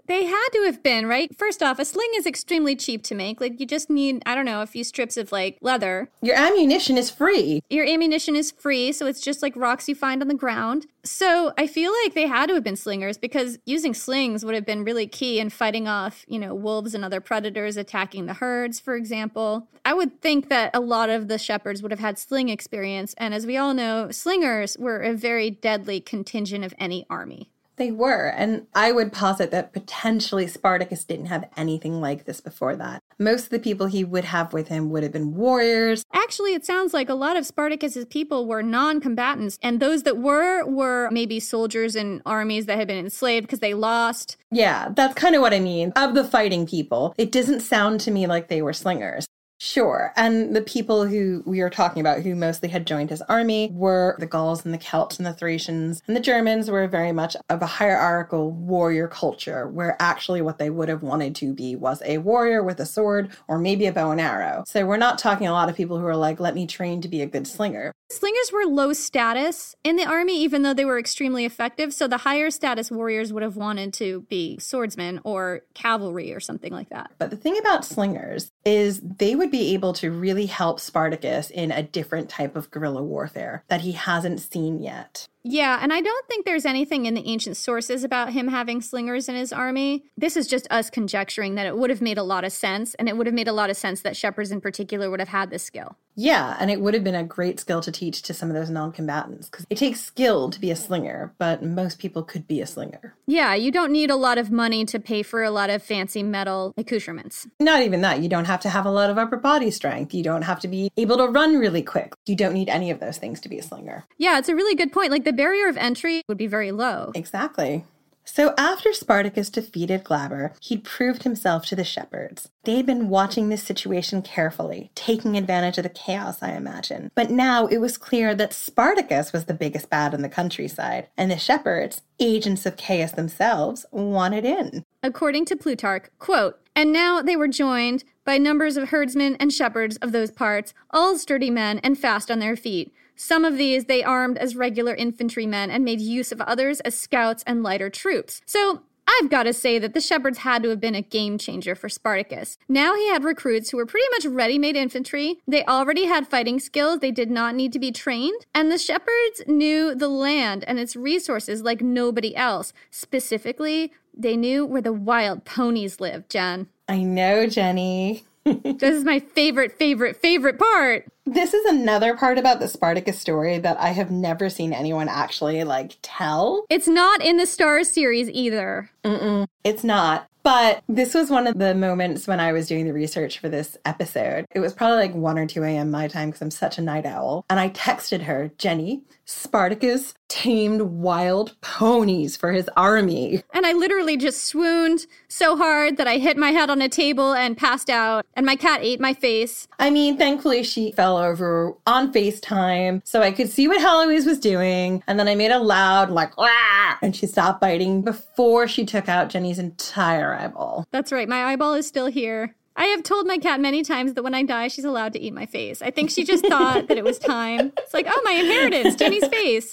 Speaker 6: They had to have been, right? First off, a sling is extremely cheap to make. Like, you just need, I don't know, a few strips of, like, leather.
Speaker 5: Your ammunition is free.
Speaker 6: Your ammunition is free, so it's just like rocks you find on the ground. So I feel like they had to have been slingers because using slings would have been really key in fighting off, you know, wolves and other predators attacking the herds, for example. I would think that a lot of the shepherds would have had sling experience. And as we all know, slingers were a very deadly contingent of any army.
Speaker 5: They were, and I would posit that potentially Spartacus didn't have anything like this before that. Most of the people he would have with him would have been warriors.
Speaker 6: Actually, it sounds like a lot of Spartacus's people were non-combatants, and those that were, were maybe soldiers in armies that had been enslaved because they lost.
Speaker 5: Yeah, that's kind of what I mean. Of the fighting people, it doesn't sound to me like they were slingers. Sure. And the people who we are talking about who mostly had joined his army were the Gauls and the Celts and the Thracians. And the Germans were very much of a hierarchical warrior culture where actually what they would have wanted to be was a warrior with a sword or maybe a bow and arrow. So we're not talking a lot of people who are like, let me train to be a good slinger.
Speaker 6: Slingers were low status in the army, even though they were extremely effective. So the higher status warriors would have wanted to be swordsmen or cavalry or something like that.
Speaker 5: But the thing about slingers is they would be able to really help Spartacus in a different type of guerrilla warfare that he hasn't seen yet.
Speaker 6: Yeah, and I don't think there's anything in the ancient sources about him having slingers in his army. This is just us conjecturing that it would have made a lot of sense, and it would have made a lot of sense that shepherds in particular would have had this skill.
Speaker 5: Yeah, and it would have been a great skill to teach to some of those non-combatants, because it takes skill to be a slinger, but most people could be a slinger.
Speaker 6: Yeah, you don't need a lot of money to pay for a lot of fancy metal accoutrements.
Speaker 5: Not even that. You don't have to have a lot of upper body strength. You don't have to be able to run really quick. You don't need any of those things to be a slinger.
Speaker 6: Yeah, it's a really good point. Like, the barrier of entry would be very low.
Speaker 5: Exactly. So after Spartacus defeated Glaber, he'd proved himself to the shepherds. They had been watching this situation carefully, taking advantage of the chaos, I imagine. But now it was clear that Spartacus was the biggest bad in the countryside, and the shepherds, agents of chaos themselves, wanted in.
Speaker 6: According to Plutarch, quote, "And now they were joined by numbers of herdsmen and shepherds of those parts, all sturdy men and fast on their feet. Some of these they armed as regular infantrymen and made use of others as scouts and lighter troops." So I've got to say that the shepherds had to have been a game changer for Spartacus. Now he had recruits who were pretty much ready-made infantry. They already had fighting skills. They did not need to be trained. And the shepherds knew the land and its resources like nobody else. Specifically, they knew where the wild ponies lived, Jen.
Speaker 5: I know, Jenny.
Speaker 6: This is my favorite, favorite, favorite part.
Speaker 5: This is another part about the Spartacus story that I have never seen anyone actually, like, tell.
Speaker 6: It's not in the Stars series either.
Speaker 5: Mm-mm, it's not. But this was one of the moments when I was doing the research for this episode. It was probably like one or two a.m. my time because I'm such a night owl. And I texted her, Jenny, Spartacus tamed wild ponies for his army.
Speaker 6: And I literally just swooned so hard that I hit my head on a table and passed out. And my cat ate my face.
Speaker 5: I mean, thankfully she fell over on FaceTime so I could see what Heloise was doing. And then I made a loud like, "Wah!" and she stopped biting before she took out Jenny's entire eyeball.
Speaker 6: That's right. My eyeball is still here. I have told my cat many times that when I die, she's allowed to eat my face. I think she just thought that it was time. It's like, oh, my inheritance, Jenny's face.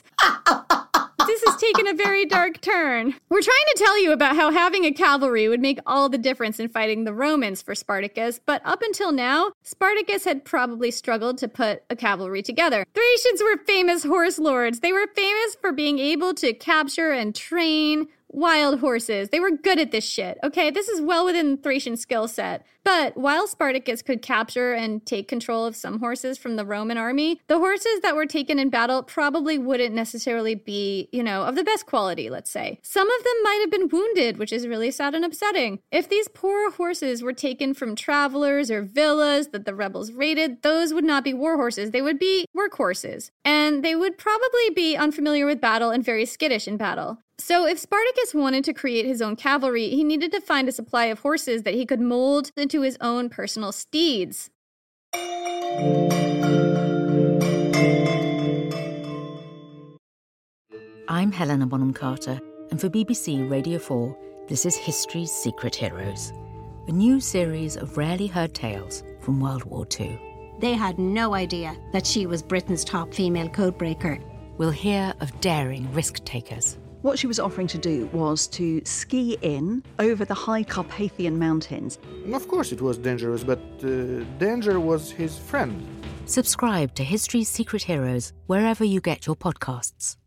Speaker 6: This has taken a very dark turn. We're trying to tell you about how having a cavalry would make all the difference in fighting the Romans for Spartacus, but up until now, Spartacus had probably struggled to put a cavalry together. Thracians were famous horse lords. They were famous for being able to capture and train wild horses. They were good at this shit, okay? This is well within the Thracian skill set. But while Spartacus could capture and take control of some horses from the Roman army, the horses that were taken in battle probably wouldn't necessarily be, you know, of the best quality, let's say. Some of them might have been wounded, which is really sad and upsetting. If these poor horses were taken from travelers or villas that the rebels raided, those would not be war horses. They would be workhorses. And they would probably be unfamiliar with battle and very skittish in battle. So if Spartacus wanted to create his own cavalry, he needed to find a supply of horses that he could mold into his own personal steeds.
Speaker 12: I'm Helena Bonham Carter, and for B B C Radio four, this is History's Secret Heroes, a new series of rarely heard tales from World War Two.
Speaker 13: They had no idea that she was Britain's top female codebreaker.
Speaker 12: We'll hear of daring risk-takers.
Speaker 14: What she was offering to do was to ski in over the high Carpathian mountains.
Speaker 15: Of course it was dangerous, but uh, danger was his friend.
Speaker 12: Subscribe to History's Secret Heroes wherever you get your podcasts.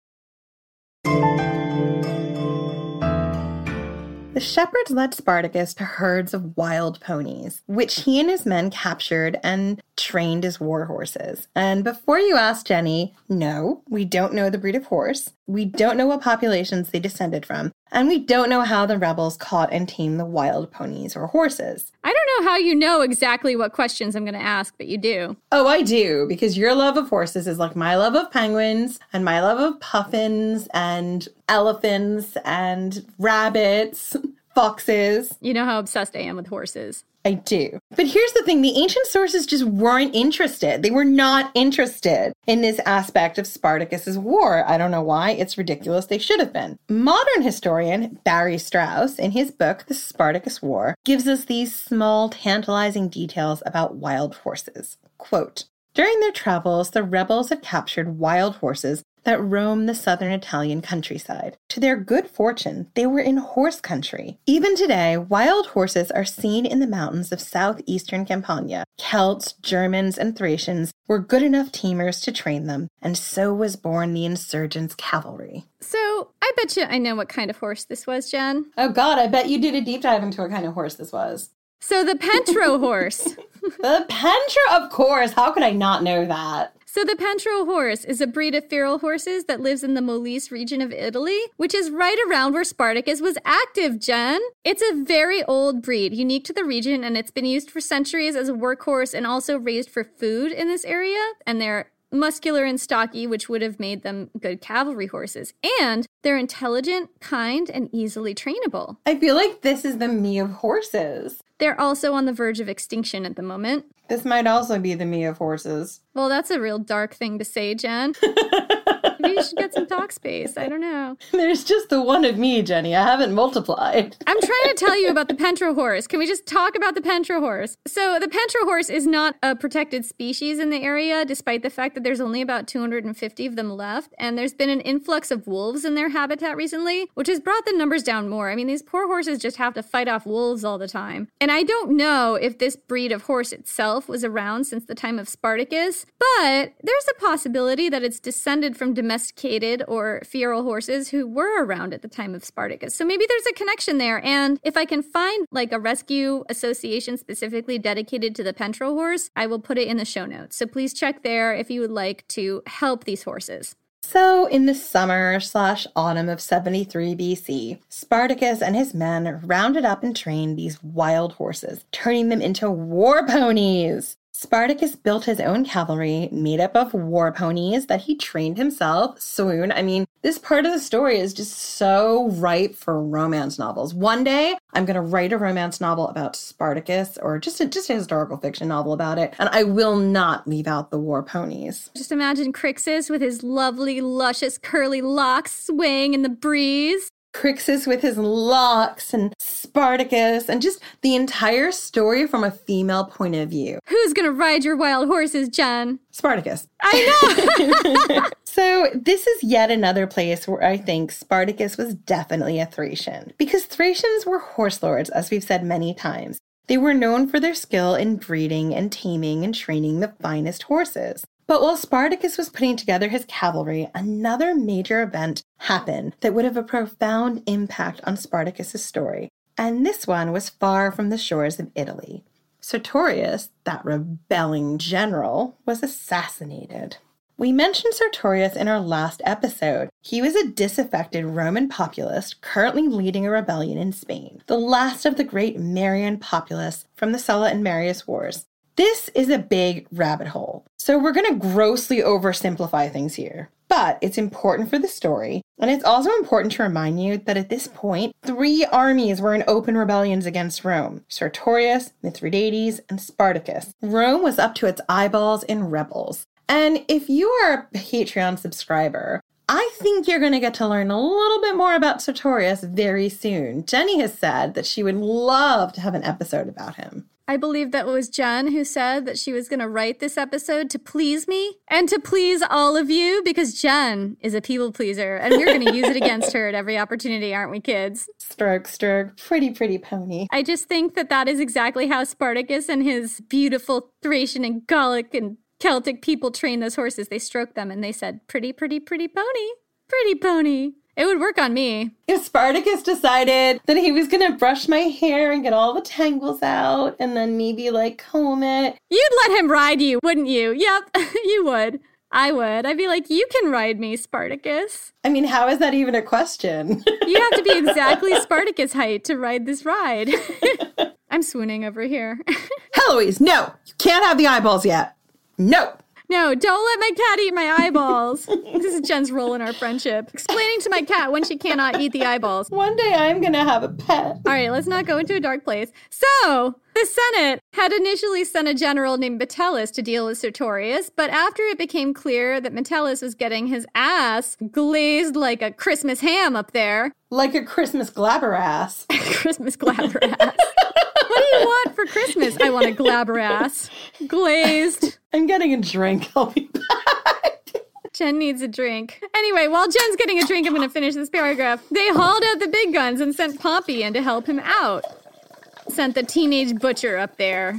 Speaker 5: The shepherds led Spartacus to herds of wild ponies, which he and his men captured and trained as war horses. And before you ask, Jenny, no, we don't know the breed of horse. We don't know what populations they descended from. And we don't know how the rebels caught and tamed the wild ponies or horses.
Speaker 6: I don't know how you know exactly what questions I'm going to ask, but you do.
Speaker 5: Oh, I do, because your love of horses is like my love of penguins and my love of puffins and elephants and rabbits, foxes.
Speaker 6: You know how obsessed I am with horses.
Speaker 5: I do. But here's the thing. The ancient sources just weren't interested. They were not interested in this aspect of Spartacus's war. I don't know why. It's ridiculous. They should have been. Modern historian Barry Strauss, in his book, The Spartacus War, gives us these small, tantalizing details about wild horses. Quote, during their travels, the rebels had captured wild horses that roamed the southern Italian countryside. To their good fortune, they were in horse country. Even today, wild horses are seen in the mountains of southeastern Campania. Celts, Germans, and Thracians were good enough tamers to train them, and so was born the insurgents' cavalry.
Speaker 6: So, I bet you I know what kind of horse this was, Jen.
Speaker 5: Oh God, I bet you did a deep dive into what kind of horse this was.
Speaker 6: So the Pentro horse.
Speaker 5: The Pentro, of course. How could I not know that?
Speaker 6: So the Pentro horse is a breed of feral horses that lives in the Molise region of Italy, which is right around where Spartacus was active, Jen. It's a very old breed, unique to the region, and it's been used for centuries as a workhorse and also raised for food in this area. And they're muscular and stocky, which would have made them good cavalry horses. And they're intelligent, kind, and easily trainable.
Speaker 5: I feel like this is the me of horses.
Speaker 6: They're also on the verge of extinction at the moment.
Speaker 5: This might also be the me of horses.
Speaker 6: Well, that's a real dark thing to say, Jen. Maybe you should get some talk space. I don't know.
Speaker 5: There's just the one of me, Jenny. I haven't multiplied.
Speaker 6: I'm trying to tell you about the Pentro horse. Can we just talk about the Pentro horse? So the Pentro horse is not a protected species in the area, despite the fact that there's only about two hundred fifty of them left. And there's been an influx of wolves in their habitat recently, which has brought the numbers down more. I mean, these poor horses just have to fight off wolves all the time. And I don't know if this breed of horse itself was around since the time of Spartacus, but there's a possibility that it's descended from domesticated or feral horses who were around at the time of Spartacus. So maybe there's a connection there. And if I can find like a rescue association specifically dedicated to the Pentro horse, I will put it in the show notes. So please check there if you would like to help these horses.
Speaker 5: So, in the summer slash autumn of seventy-three B C, Spartacus and his men rounded up and trained these wild horses, turning them into war ponies. Spartacus built his own cavalry made up of war ponies that he trained himself. Swoon. I mean, this part of the story is just so ripe for romance novels. One day, I'm going to write a romance novel about Spartacus or just a, just a historical fiction novel about it, and I will not leave out the war ponies.
Speaker 6: Just imagine Crixus with his lovely, luscious, curly locks swaying in the breeze.
Speaker 5: Crixus with his locks and Spartacus and just the entire story from a female point of view.
Speaker 6: Who's gonna ride your wild horses, Jen?
Speaker 5: Spartacus.
Speaker 6: I know!
Speaker 5: So this is yet another place where I think Spartacus was definitely a Thracian. Because Thracians were horse lords, as we've said many times. They were known for their skill in breeding and taming and training the finest horses. But while Spartacus was putting together his cavalry, another major event happened that would have a profound impact on Spartacus' story. And this one was far from the shores of Italy. Sertorius, that rebelling general, was assassinated. We mentioned Sertorius in our last episode. He was a disaffected Roman populist currently leading a rebellion in Spain, the last of the great Marian populists from the Sulla and Marius Wars. This is a big rabbit hole, so we're going to grossly oversimplify things here. But it's important for the story, and it's also important to remind you that at this point, three armies were in open rebellions against Rome: Sertorius, Mithridates, and Spartacus. Rome was up to its eyeballs in rebels. And if you are a Patreon subscriber, I think you're going to get to learn a little bit more about Sertorius very soon. Jenny has said that she would love to have an episode about him.
Speaker 6: I believe that it was Jen who said that she was going to write this episode to please me and to please all of you, because Jen is a people pleaser and we're going to use it against her at every opportunity, aren't we, kids?
Speaker 5: Stroke, stroke, pretty, pretty pony.
Speaker 6: I just think that that is exactly how Spartacus and his beautiful Thracian and Gallic and Celtic people train those horses. They stroke them and they said, pretty, pretty, pretty pony, pretty pony. It would work on me.
Speaker 5: If Spartacus decided that he was going to brush my hair and get all the tangles out and then maybe like comb it.
Speaker 6: You'd let him ride you, wouldn't you? Yep, you would. I would. I'd be like, you can ride me, Spartacus.
Speaker 5: I mean, how is that even a question?
Speaker 6: You have to be exactly Spartacus height to ride this ride. I'm swooning over here.
Speaker 5: Heloise, no! You can't have the eyeballs yet. No!
Speaker 6: No, don't let my cat eat my eyeballs. This is Jen's role in our friendship. Explaining to my cat when she cannot eat the eyeballs.
Speaker 5: One day I'm going to have a pet.
Speaker 6: All right, let's not go into a dark place. So, the Senate had initially sent a general named Metellus to deal with Sertorius, but after it became clear that Metellus was getting his ass glazed like a Christmas ham up there.
Speaker 5: Like a Christmas glabber ass.
Speaker 6: Christmas glabber ass. What do you want for Christmas? I want a glabber ass. Glazed.
Speaker 5: I'm getting a drink. I'll be back.
Speaker 6: Jen needs a drink. Anyway, while Jen's getting a drink, I'm going to finish this paragraph. They hauled out the big guns and sent Pompey in to help him out. Sent the teenage butcher up there.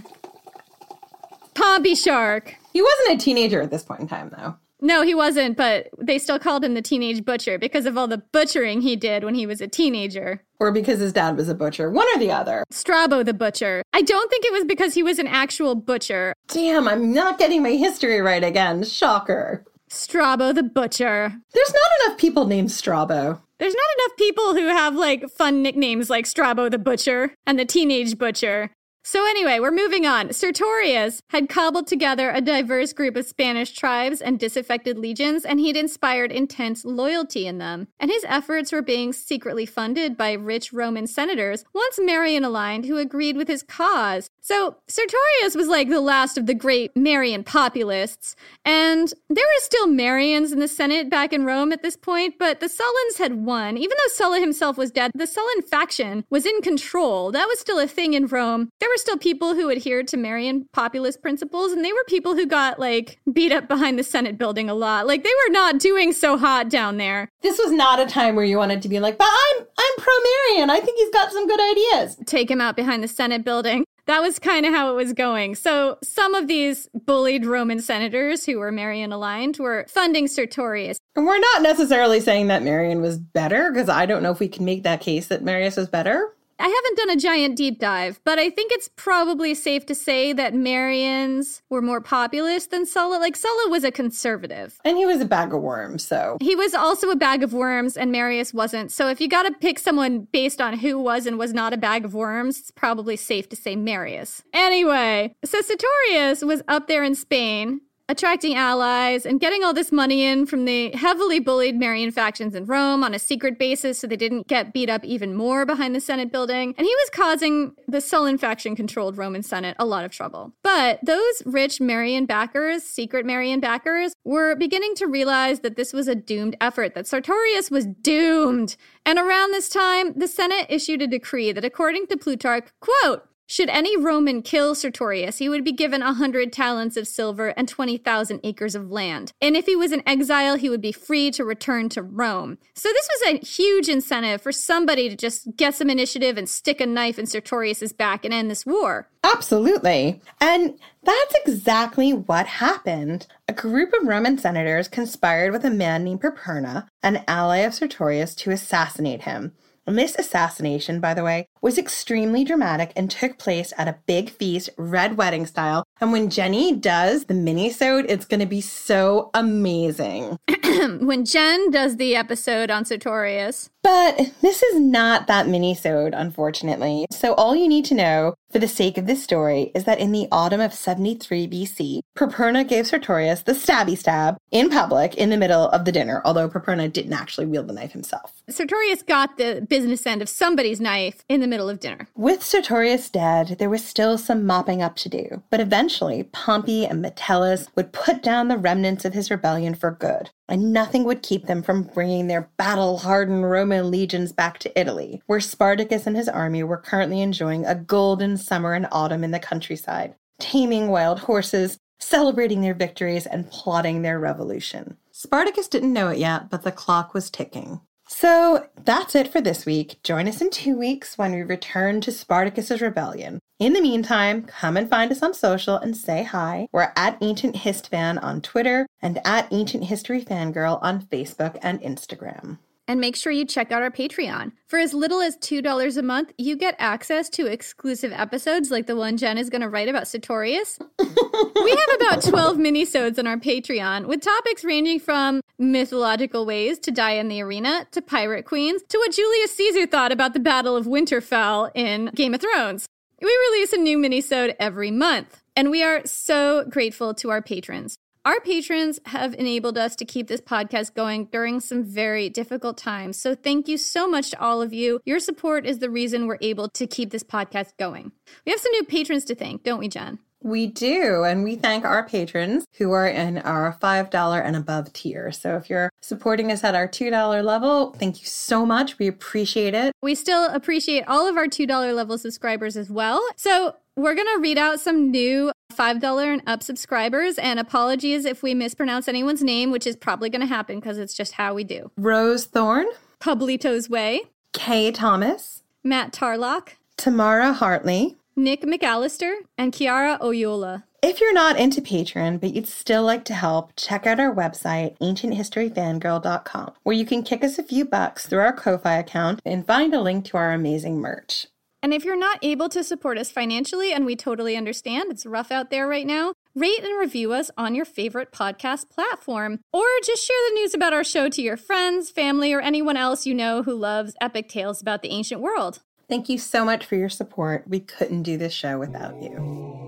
Speaker 6: Pompey Shark.
Speaker 5: He wasn't a teenager at this point in time, though.
Speaker 6: No, he wasn't, but they still called him the teenage butcher because of all the butchering he did when he was a teenager.
Speaker 5: Or because his dad was a butcher. One or the other.
Speaker 6: Strabo the butcher. I don't think it was because he was an actual butcher.
Speaker 5: Damn, I'm not getting my history right again. Shocker.
Speaker 6: Strabo the butcher.
Speaker 5: There's not enough people named Strabo.
Speaker 6: There's not enough people who have, like, fun nicknames like Strabo the butcher and the teenage butcher. So anyway, we're moving on. Sertorius had cobbled together a diverse group of Spanish tribes and disaffected legions, and he'd inspired intense loyalty in them. And his efforts were being secretly funded by rich Roman senators, once Marian aligned, who agreed with his cause. So Sertorius was like the last of the great Marian populists, and there were still Marians in the Senate back in Rome at this point, but the Sullans had won. Even though Sulla himself was dead, the Sullan faction was in control. That was still a thing in Rome. There were still people who adhered to Marian populist principles, and they were people who got, like, beat up behind the Senate building a lot. Like, they were not doing so hot down there.
Speaker 5: This was not a time where you wanted to be like, but I'm I'm pro-Marian. I think he's got some good ideas.
Speaker 6: Take him out behind the Senate building. That was kind of how it was going. So some of these bullied Roman senators who were Marian aligned were funding Sertorius.
Speaker 5: And we're not necessarily saying that Marian was better, because I don't know if we can make that case that Marius was better.
Speaker 6: I haven't done a giant deep dive, but I think it's probably safe to say that Marians were more populist than Sulla. Like, Sulla was a conservative.
Speaker 5: And he was a bag of worms, so.
Speaker 6: He was also a bag of worms, and Marius wasn't. So if you got to pick someone based on who was and was not a bag of worms, it's probably safe to say Marius. Anyway, so Sertorius was up there in Spain, attracting allies and getting all this money in from the heavily bullied Marian factions in Rome on a secret basis so they didn't get beat up even more behind the Senate building. And he was causing the Sullan faction-controlled Roman Senate a lot of trouble. But those rich Marian backers, secret Marian backers, were beginning to realize that this was a doomed effort, that Sertorius was doomed. And around this time, the Senate issued a decree that, according to Plutarch, quote, should any Roman kill Sertorius, he would be given a hundred talents of silver and twenty thousand acres of land. And if he was in exile, he would be free to return to Rome. So this was a huge incentive for somebody to just get some initiative and stick a knife in Sertorius's back and end this war.
Speaker 5: Absolutely. And that's exactly what happened. A group of Roman senators conspired with a man named Perperna, an ally of Sertorius, to assassinate him. And this assassination, by the way, was extremely dramatic and took place at a big feast, red wedding style. And when Jenny does the mini-sode, it's going to be so amazing.
Speaker 6: When Jen does the episode on Sertorius.
Speaker 5: But this is not that mini-sode, unfortunately. So all you need to know, for the sake of this story, is that in the autumn of seventy-three B C, Perperna gave Sertorius the stabby stab in public in the middle of the dinner, although Perperna didn't actually wield the knife himself.
Speaker 6: Sertorius got the business end of somebody's knife in the middle of dinner.
Speaker 5: With Sertorius dead, there was still some mopping up to do, but eventually Pompey and Metellus would put down the remnants of his rebellion for good, and nothing would keep them from bringing their battle-hardened Roman legions back to Italy, where Spartacus and his army were currently enjoying a golden summer and autumn in the countryside, taming wild horses, celebrating their victories, and plotting their revolution. Spartacus didn't know it yet, but the clock was ticking. So that's it for this week. Join us in two weeks when we return to Spartacus's rebellion. In the meantime, come and find us on social and say hi. We're at Ancient Histfan on Twitter and at Ancient History Fangirl on Facebook and Instagram.
Speaker 6: And make sure you check out our Patreon. For as little as two dollars a month, you get access to exclusive episodes like the one Jen is going to write about Sertorius. We have about twelve minisodes on our Patreon, with topics ranging from mythological ways to die in the arena, to pirate queens, to what Julius Caesar thought about the Battle of Winterfell in Game of Thrones. We release a new minisode every month, and we are so grateful to our patrons. Our patrons have enabled us to keep this podcast going during some very difficult times. So thank you so much to all of you. Your support is the reason we're able to keep this podcast going. We have some new patrons to thank, don't we, Jen?
Speaker 5: We do, and we thank our patrons who are in our five dollars and above tier. So if you're supporting us at our two dollars level, thank you so much. We appreciate it.
Speaker 6: We still appreciate all of our two dollars level subscribers as well. So we're going to read out some new five dollars and up subscribers, and apologies if we mispronounce anyone's name, which is probably going to happen because it's just how we do.
Speaker 5: Rose Thorne,
Speaker 6: Publito's Way,
Speaker 5: Kay Thomas,
Speaker 6: Matt Tarlock,
Speaker 5: Tamara Hartley,
Speaker 6: Nick McAllister, and Kiara Oyola.
Speaker 5: If you're not into Patreon, but you'd still like to help, check out our website, ancient history fangirl dot com, where you can kick us a few bucks through our Ko-Fi account and find a link to our amazing merch.
Speaker 6: And if you're not able to support us financially, and we totally understand, it's rough out there right now, rate and review us on your favorite podcast platform. Or just share the news about our show to your friends, family, or anyone else you know who loves epic tales about the ancient world.
Speaker 5: Thank you so much for your support. We couldn't do this show without you.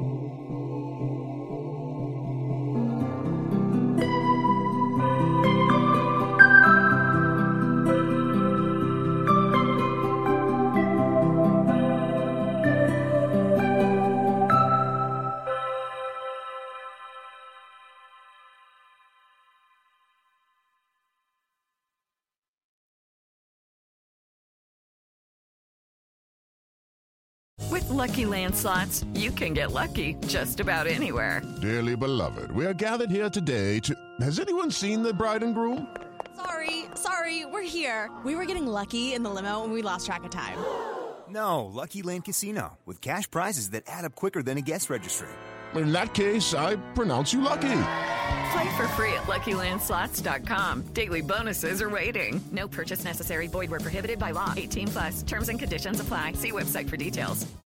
Speaker 16: With Lucky Land Slots, you can get lucky just about anywhere.
Speaker 17: Dearly beloved, we are gathered here today to... Has anyone seen the bride and groom?
Speaker 18: Sorry, sorry, we're here. We were getting lucky in the limo and we lost track of time.
Speaker 19: No, Lucky Land Casino, with cash prizes that add up quicker than a guest registry.
Speaker 17: In that case, I pronounce you lucky.
Speaker 16: Play for free at lucky land slots dot com. Daily bonuses are waiting. No purchase necessary. Void where prohibited by law. eighteen plus. Terms and conditions apply. See website for details.